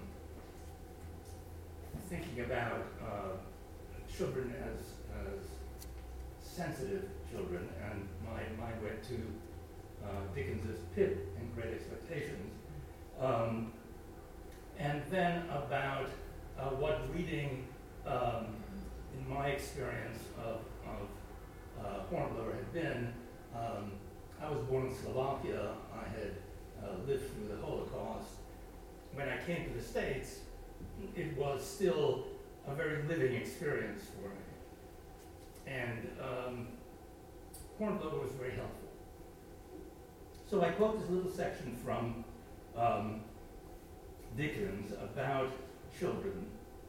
thinking about uh, children as, as sensitive children, and my mind went to uh, Dickens's Pip in Great Expectations, um, and then about uh, what reading, um, in my experience of, of uh, Hornblower had been. um, I was born in Slovakia. I had uh, lived through the Holocaust. When I came to the States, it was still a very living experience for me. And um, Hornblower was very helpful. So I quote this little section from um, Dickens about children.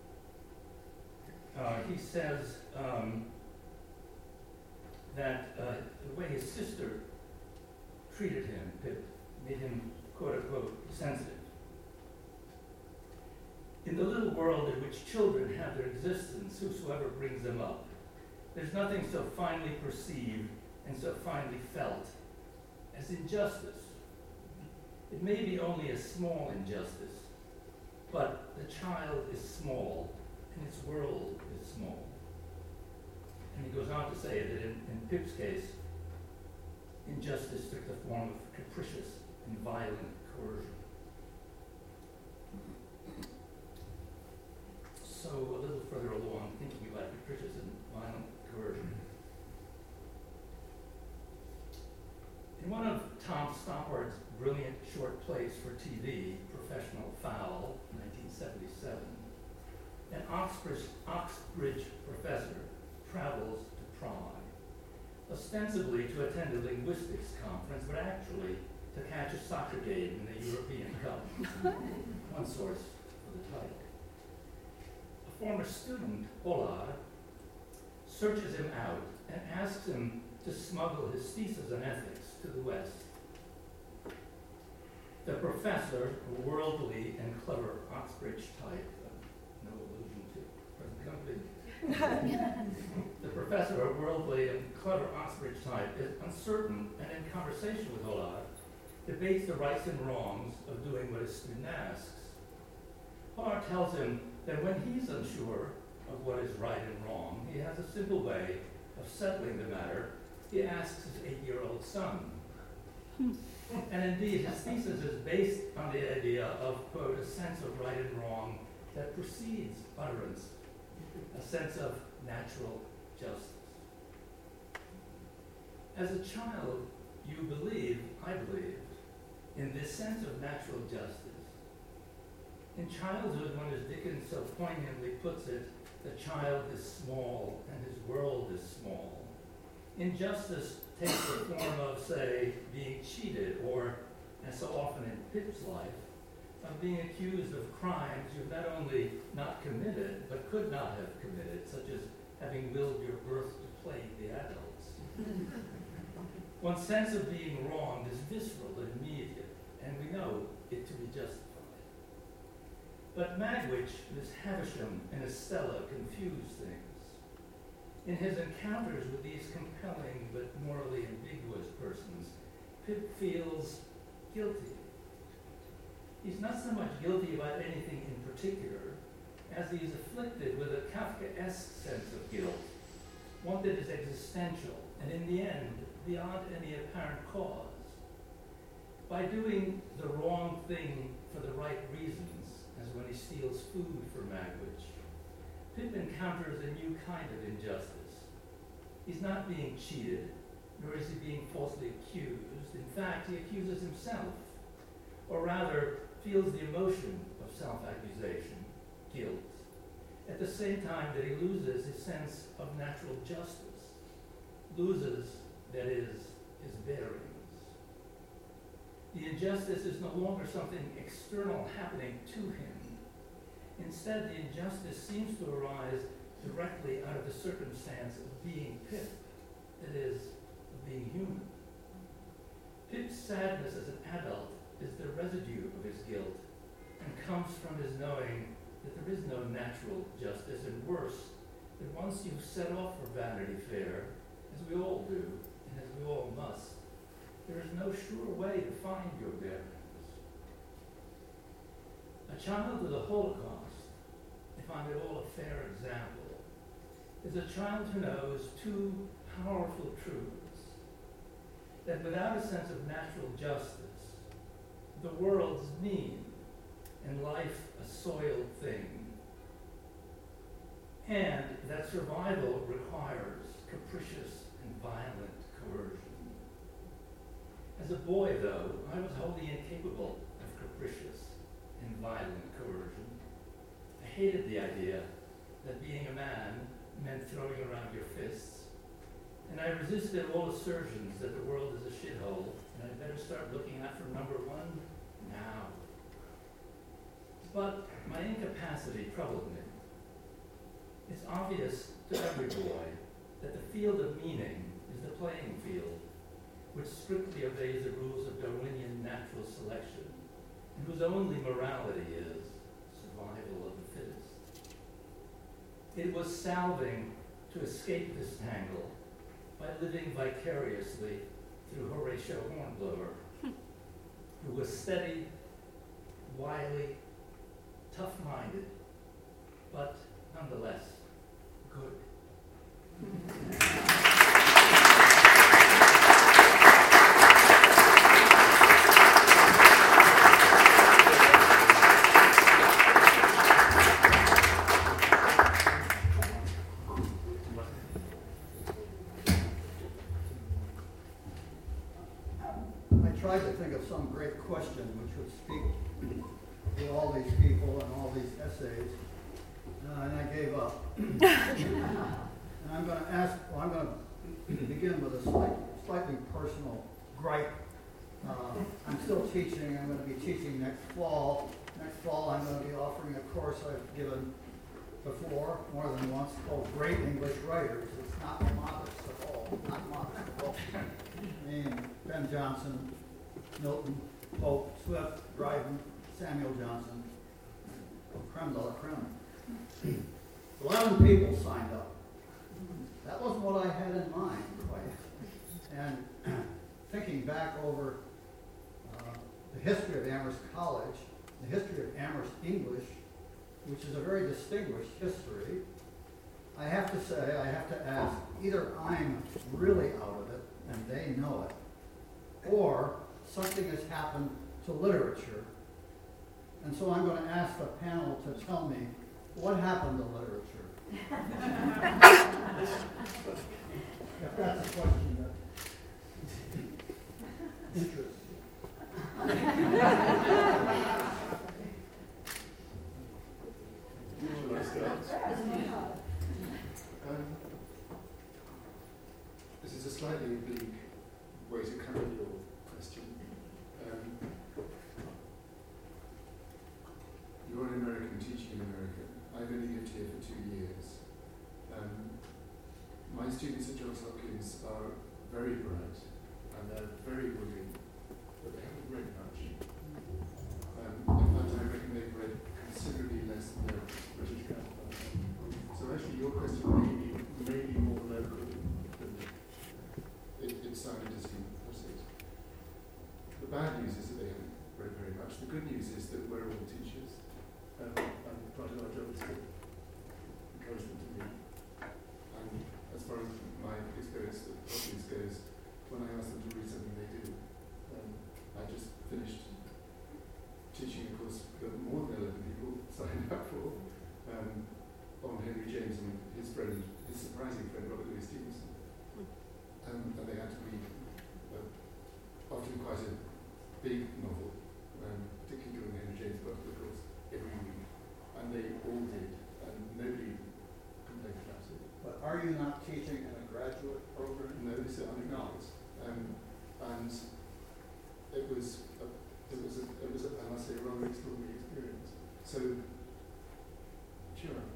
Uh, he says um, that uh, the way his sister treated him, Pip, made him, quote unquote, sensitive. In the little world in which children have their existence, whosoever brings them up, there's nothing so finely perceived and so finely felt as injustice. It may be only a small injustice, but the child is small and its world is small. And he goes on to say that in, in Pip's case, injustice took the form of capricious and violent coercion. So a little further along, thinking about capricious and violent coercion. In one of Tom Stoppard's brilliant short plays for T V, Professional Foul, nineteen seventy-seven, an Oxbridge, Oxbridge professor travels to Prague, ostensibly to attend a linguistics conference, but actually to catch a soccer game in the European Cup. One source for the title. A former student, Olar, searches him out and asks him to smuggle his thesis on ethics to the West. The professor, a worldly and clever Oxbridge type, uh, no allusion to present company. The professor, a worldly and clever Oxbridge type, is uncertain and in conversation with Olar, debates the rights and wrongs of doing what his student asks. Olar tells him that when he's unsure of what is right and wrong, he has a simple way of settling the matter. He asks his eight-year-old son. And indeed, his thesis is based on the idea of, quote, a sense of right and wrong that precedes utterance, a sense of natural justice. As a child, you believe, I believed, in this sense of natural justice. In childhood, when as Dickens so poignantly puts it, the child is small and his world is small. Injustice takes the form of, say, being cheated, or, as so often in Pip's life, of being accused of crimes you've not only not committed, but could not have committed, such as having willed your birth to plague the adults. One's sense of being wronged is visceral and immediate, and we know it to be justified. But Magwitch, Miss Havisham, and Estella confuse things. In his encounters with these compelling but morally ambiguous persons, Pip feels guilty. He's not so much guilty about anything in particular as he is afflicted with a Kafkaesque sense of guilt, one that is existential and in the end beyond any apparent cause. By doing the wrong thing for the right reasons as when he steals food for Magwitch. Pip encounters a new kind of injustice. He's not being cheated, nor is he being falsely accused. In fact, he accuses himself, or rather, feels the emotion of self-accusation, guilt, at the same time that he loses his sense of natural justice, loses, that is, his bearings. The injustice is no longer something external happening to him. Instead, the injustice seems to arise directly out of the circumstance of being Pip, that is, of being human. Pip's sadness as an adult is the residue of his guilt and comes from his knowing that there is no natural justice, and worse, that once you've set off for Vanity Fair, as we all do, and as we all must, there is no sure way to find your bearings. A child of the Holocaust, if I'm at all a fair example, is a child who knows two powerful truths: that without a sense of natural justice, the world's mean and life a soiled thing, and that survival requires capricious and violent coercion. As a boy, though, I was wholly incapable of capricious and violent coercion. I hated the idea that being a man meant throwing around your fists, and I resisted all assertions that the world is a shithole, and I'd better start looking out for number one now. But my incapacity troubled me. It's obvious to every boy that the field of meaning is the playing field, which strictly obeys the rules of Darwinian natural selection, and whose only morality is survival of the fittest. It was salving to escape this tangle by living vicariously through Horatio Hornblower, who was steady, wily, tough-minded, but nonetheless good. I tried to think of some great question which would speak to all these people and all these essays, uh, and I gave up. And I'm going to ask, well, I'm going to begin with a slight, slightly personal gripe. Uh, I'm still teaching. I'm going to be teaching next fall. Next fall, I'm going to be offering a course I've given before, more than once, called Great English Writers. It's not modest at all. Not modest at all. I mean, Ben Jonson, Milton, Pope, Swift, Dryden, Samuel Johnson, creme de la creme. Eleven people signed up. That wasn't what I had in mind, quite. And thinking back over uh, the history of Amherst College, the history of Amherst English, which is a very distinguished history, I have to say, I have to ask, either I'm really out of it and they know it, or something has happened to literature. And so I'm going to ask the panel to tell me what happened to literature. If that's a question that interests Shall I start? Um, this is a slightly oblique way to come at your question. Um, you're an American teaching in America. I've only lived here for two years. Um, my students at Johns Hopkins are very bright and they're very willing, but they haven't read much. Um, in fact, I reckon they've read considerably less than their British counterparts. So actually your question may be, may be more local than it, it sounded as you put it. The bad news is that they haven't read very much. The good news is that we're all teachers. Um, and part of our job is to encourage them to read. And as far as my experience at Hopkins goes, when I ask them to read something, they do. Um, I just finished teaching a course that more than eleven people signed up for, um, on Henry James and his friend, his surprising friend Robert Louis Stevenson. Um, and they had to read uh, often quite a big novel, um, particularly during the Henry James book, of course, every week. And they all did, and nobody complained about it. But are you not teaching in a graduate program? No, this is undergraduates. Um, and it was, a, it was, a, it was a, I must say, a rather extraordinary experience. So, sure.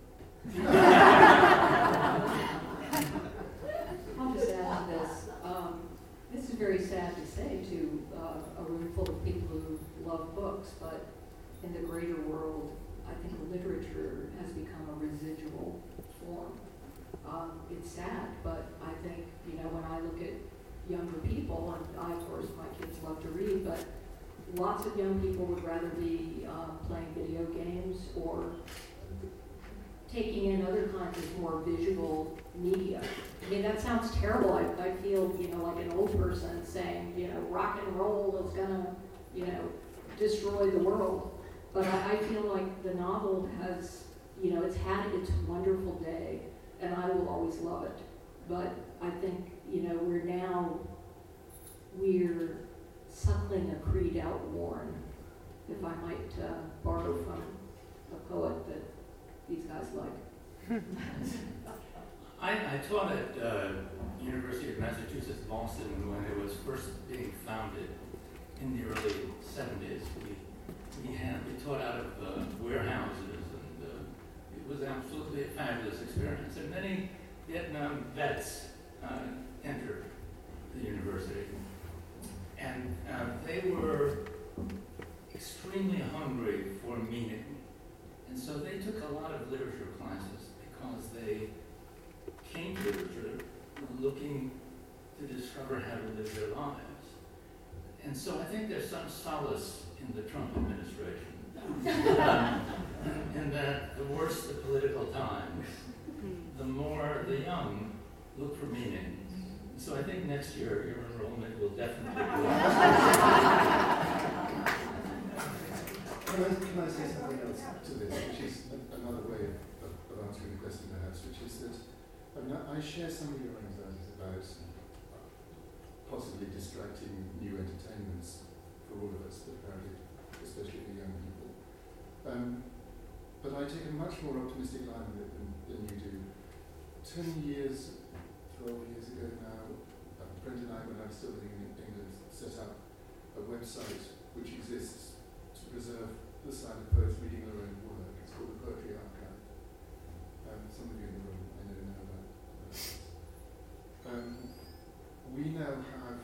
I'll just add to this. Um, this is very sad to say to uh, a room full of people who love books, but in the greater world, I think literature has become a residual form. Um, it's sad, but I think, you know, when I look at younger people, and I, of course, my kids love to read, but lots of young people would rather be um, playing video games or taking in other kinds of more visual media. I mean, that sounds terrible. I, I feel, you know, like an old person saying, you know, rock and roll is gonna, you know, destroy the world. But I, I feel like the novel has, you know, it's had its wonderful day, and I will always love it. But I think, you know, we're now, we're suckling a creed outworn, if I might uh, borrow from a poet that these guys like. I, I taught at uh, University of Massachusetts Boston when it was first being founded in the early seventies. We, we, had, we taught out of uh, warehouses, and uh, it was absolutely a fabulous experience. And many Vietnam vets uh, entered the university, and uh, they were extremely hungry for meaning. And so they took a lot of literature classes because they came to literature looking to discover how to live their lives. And so I think there's some solace in the Trump administration, um, in that the worse the political times, the more the young look for meaning. So I think next year your enrollment will definitely go up. Can I, can I say something else to this, which is a, another way of, of answering the question perhaps, which is that I, mean, I share some of your anxieties about possibly distracting new entertainments for all of us, but apparently especially for young people. Um, but I take a much more optimistic line on it than, than you do. Ten years, twelve years ago now, a friend and I, when I was still living in England, set up a website which exists to preserve the sight of poets reading their own work. It's called the Poetry Archive. Um, some of you in the room, I know know about that. Um, we now have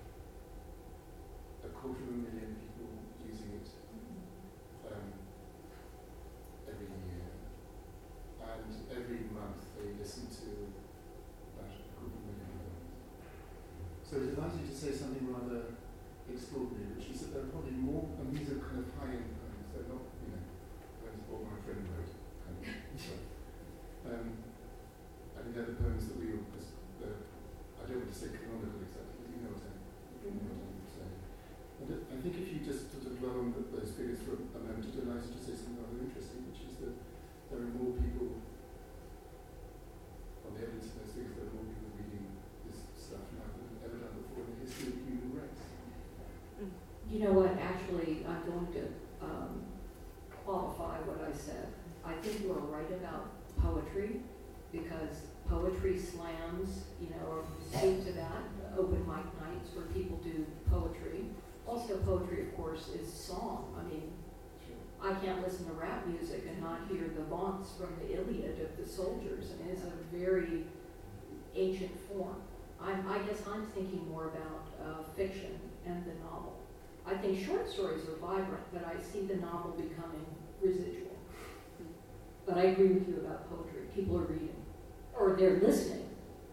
a quarter of a million people using it um, every year, and every month they listen to about a quarter of a million poems. So it allows you to say something rather extraordinary, which is that there are probably more, and these are kind of high-end poems, they're not, you know, poems that my friend wrote. Kind of, so, um, I mean, they're the poems that we, uh, I don't want to say canonical exactly, but you know what I, you know what I'm saying. And I think if you just sort of dwell on the, those figures for a moment, it allows you to say something rather interesting, which is that there are more people, on the evidence of those figures, there are more people reading this stuff now than ever done before in the history of the human race. You know what, actually, I'm going to um, qualify what I said. I think you are right about poetry, because poetry slams, you know, speak to that, open mic nights where people do poetry. Also, poetry, of course, is song. I mean, I can't listen to rap music and not hear the vaunts from the Iliad of the soldiers. I mean, it's a very ancient form. I'm, I guess I'm thinking more about uh, fiction and the novel. I think short stories are vibrant, but I see the novel becoming residual. But I agree with you about poetry. People are reading, or they're listening.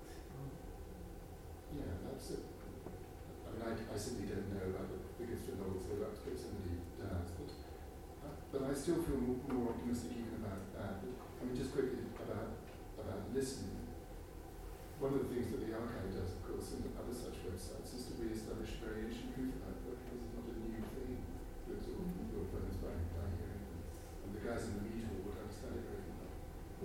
Yeah, that's it. I mean, I, I simply don't know about the figures for novels, so that's what somebody does. But, uh, but I still feel more, more optimistic even about that. But, I mean, just quickly about about listening. One of the things that the archive does, of course, and other such websites, is to re-establish variation proof about book. This is not a new thing. that your, your friends by, by hearing. And the guys in the meet hall would understand it very well.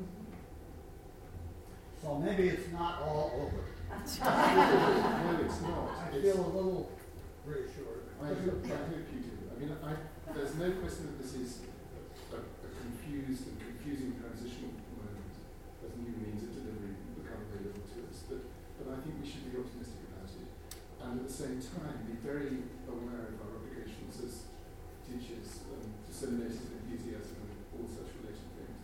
So maybe it's not all over. No, it's not. I It's- feel a little reassured. I hope, I hope you do. I mean, I, there's no question that this is a, a confused and confusing transitional moment as new means of delivery become available to us. But, but I think we should be optimistic about it. And at the same time, be very aware of our obligations as teachers, um, disseminators of enthusiasm and all such related things.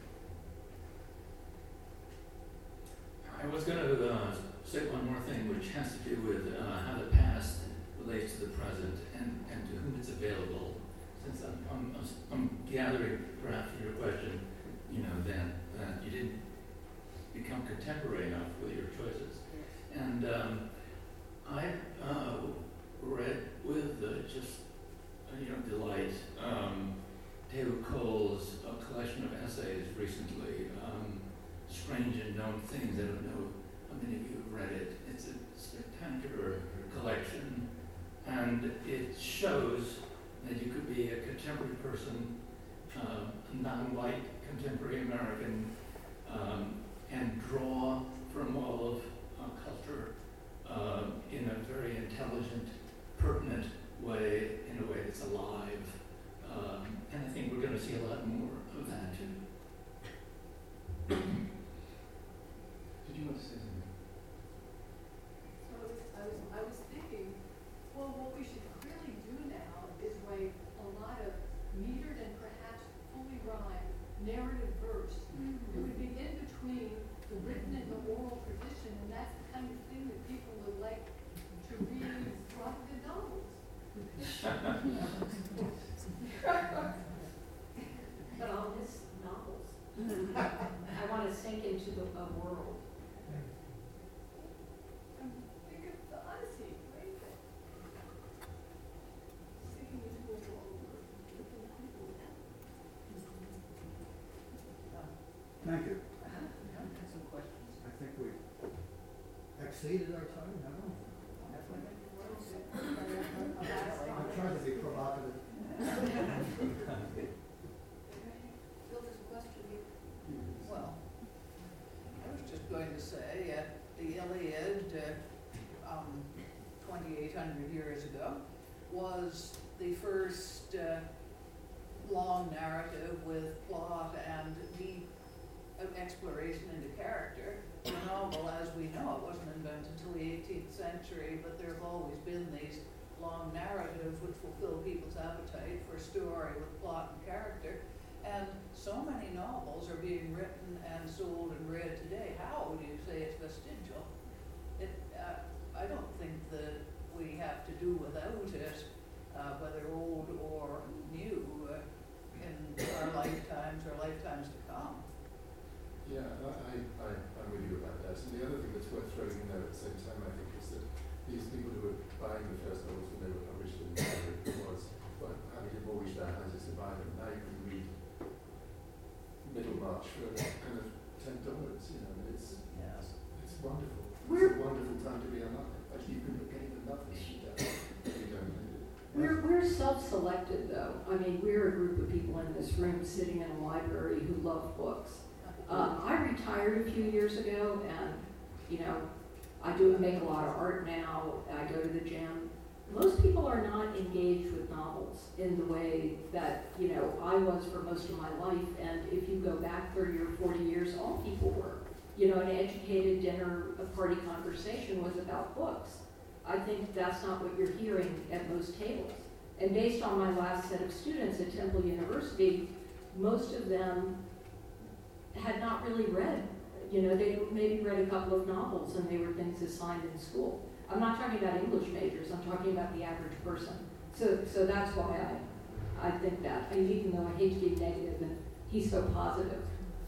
I was going to uh, say one more thing, which has to do with uh, how the past relates to the present and, and to whom it's available. Since I'm, I'm, I'm gathering, perhaps from your question, you know, that, that you didn't become contemporary enough with your choices. And um, I uh, read with uh, just, uh, you know, delight um, David Cole's uh, collection of essays recently, um, Strange and Known Things. I don't know how many of you have read it. It's a spectacular collection, and it shows that you could be a contemporary person, uh, a non-white contemporary American, um, and draw from all of uh, culture uh, in a very intelligent, pertinent way, in a way that's alive. Um, and I think we're going to see a lot more of that too. Did you want to say something? So I was, I was, I was thinking, well, what we should really do now is write a lot of metered and perhaps fully rhymed narrative verse. It would be in between the written and the oral tradition, and that's the kind of thing that people would like to read rather than novels. But I'll miss novels. I want to sink into the, a world. And think of the Odyssey, right? Sinking into a world of different people. Thank you. I have some questions. I think we exceeded our time, haven't we? I'm trying to be provocative. Bill, there's a question here. Well, I was just going to say, uh, the Iliad, uh, um, twenty-eight hundred years ago, was the first uh, long narrative with plot and deep uh, exploration into character. The novel, as we know, it wasn't invented until the eighteenth century, but there have always been these long narratives which fulfill people's appetite for story with plot and character. And so many novels are being written and sold and read today. How would you say it's vestigial? It, uh, I don't think that we have to do without it, uh, whether old or new, uh, in our lifetimes or lifetimes to come. Yeah, I, I, I'm with you about that. And the other thing that's worth throwing in there at the same time, I think, is that these people who were buying the first novels when they were published in the was well, having to mortgage their houses to buy them. Now you can read Middlemarch for kind of ten dollars. You know, it's Yes. it's wonderful. We're- It's a wonderful time to be alive. Like you can get even nothing if you don't, if you don't need it. We're, we're self-selected though. I mean, we're a group of people in this room sitting in a library who love books. Um, I retired a few years ago and, you know, I do make a lot of art now. I go to the gym. Most people are not engaged with novels in the way that, you know, I was for most of my life. And if you go back thirty or forty years, all people were. You know, an educated dinner, a party conversation was about books. I think that's not what you're hearing at most tables. And based on my last set of students at Temple University, most of them had not really read. You know, they maybe read a couple of novels and they were things assigned in school. I'm not talking about English majors, I'm talking about the average person. So so that's why I, I think that. I mean, even though I hate to be negative and he's so positive.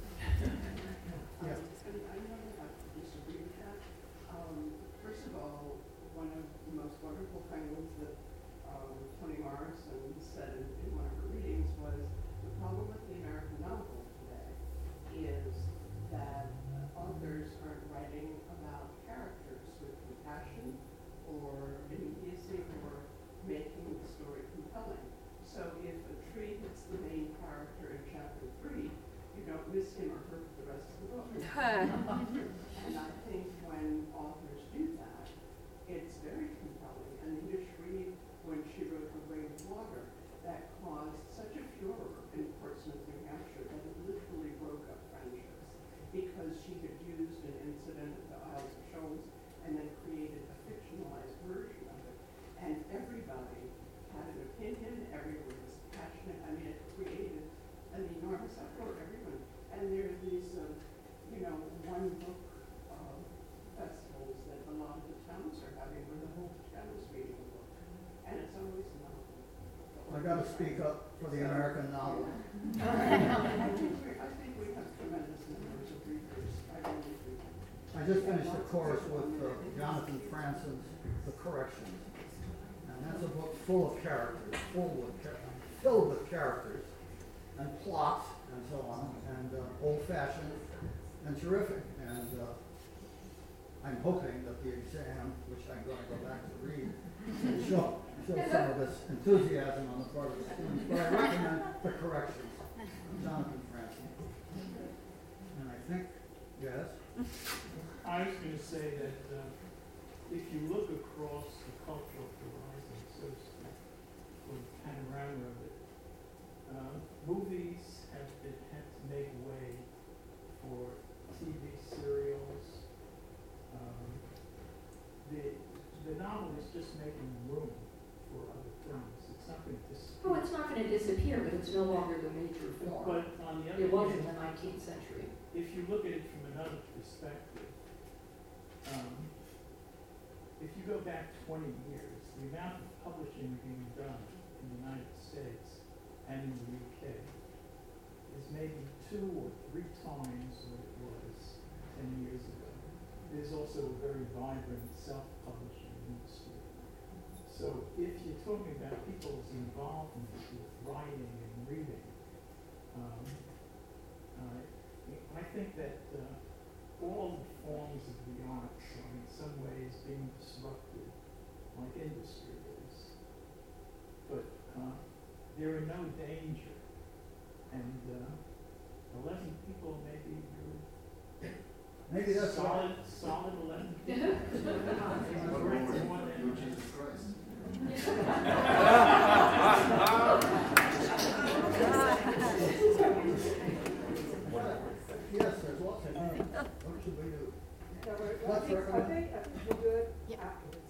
Yeah. I know I disagree with that. Um, first of all, one of the most wonderful things that um, Toni Morrison said in, in one of her readings was the problem with the American novel today is that uh, authors aren't writing about characters with compassion or immediacy or making the story compelling. So if a tree hits the main character in chapter three, you don't miss him or her for the rest of the book. And I think when authors do that, it's very compelling. And Edith Reed, when she wrote The Way of Water, that caused such a furor in Portsmouth, New Hampshire, that it literally broke up friendships because she had used an incident at the Isles of Shoals and then created a fictionalized version of it. And everybody had an opinion, everyone was passionate. I mean, it created an enormous uproar, everyone. And there are these, uh, you know, one book uh, festivals that a lot of the towns are having where the whole town is reading a book. And it's always a novel. I gotta speak up for the American novel. I think we, I think we have tremendous numbers of readers. I really do. I just finished a course with uh, Jonathan Franzen's The Corrections. And that's a book full of characters, full of char- filled with characters and plots and so on, and uh, old-fashioned and terrific. And uh, I'm hoping that the exam, which I'm going to go back to read, will show, show some of this enthusiasm on the part of the students. But I recommend The Corrections, Jonathan Franzen. And I think, yes? I was going to say that uh, if you look across the cultural horizon, so to speak, or the panorama of it, uh, movies have been, had to make way for T V serials. Um, the, the novel is just making room for other things. It's not going to disappear. Oh, it's not going to disappear, but it's no longer the major form. But on the other It was in hand, the nineteenth century. if you look at it from another perspective, um, if you go back twenty years, the amount of publishing being done in the United States and in the U K is maybe two or three times what it was ten years ago. There's also a very vibrant self-publishing industry. So if you're talking about people's involvement with writing and reading, um, uh, I think that uh, all the forms of the arts are in some ways being disrupted, like industry is. But uh, they're in no danger. And uh, eleven people maybe you're Maybe that's solid, solid eleven people. One more than Jesus Christ. Yes, there's lots of things. What should we do? So we're- I Let's think, I recommend. think, I think we're good. Yeah. afterwards.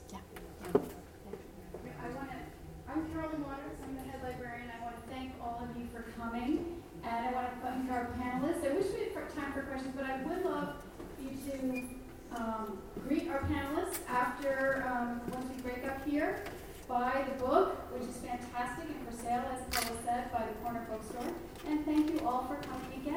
I want to, I'm Carolyn Waters, I'm the head librarian. I want to thank all of you for coming, and I want to thank our panelists. I wish we had time for questions, but I would love you to um, greet our panelists after, um, once we break up here, buy the book, which is fantastic and for sale, as Paula said, by the Corner Bookstore. And thank you all for coming again.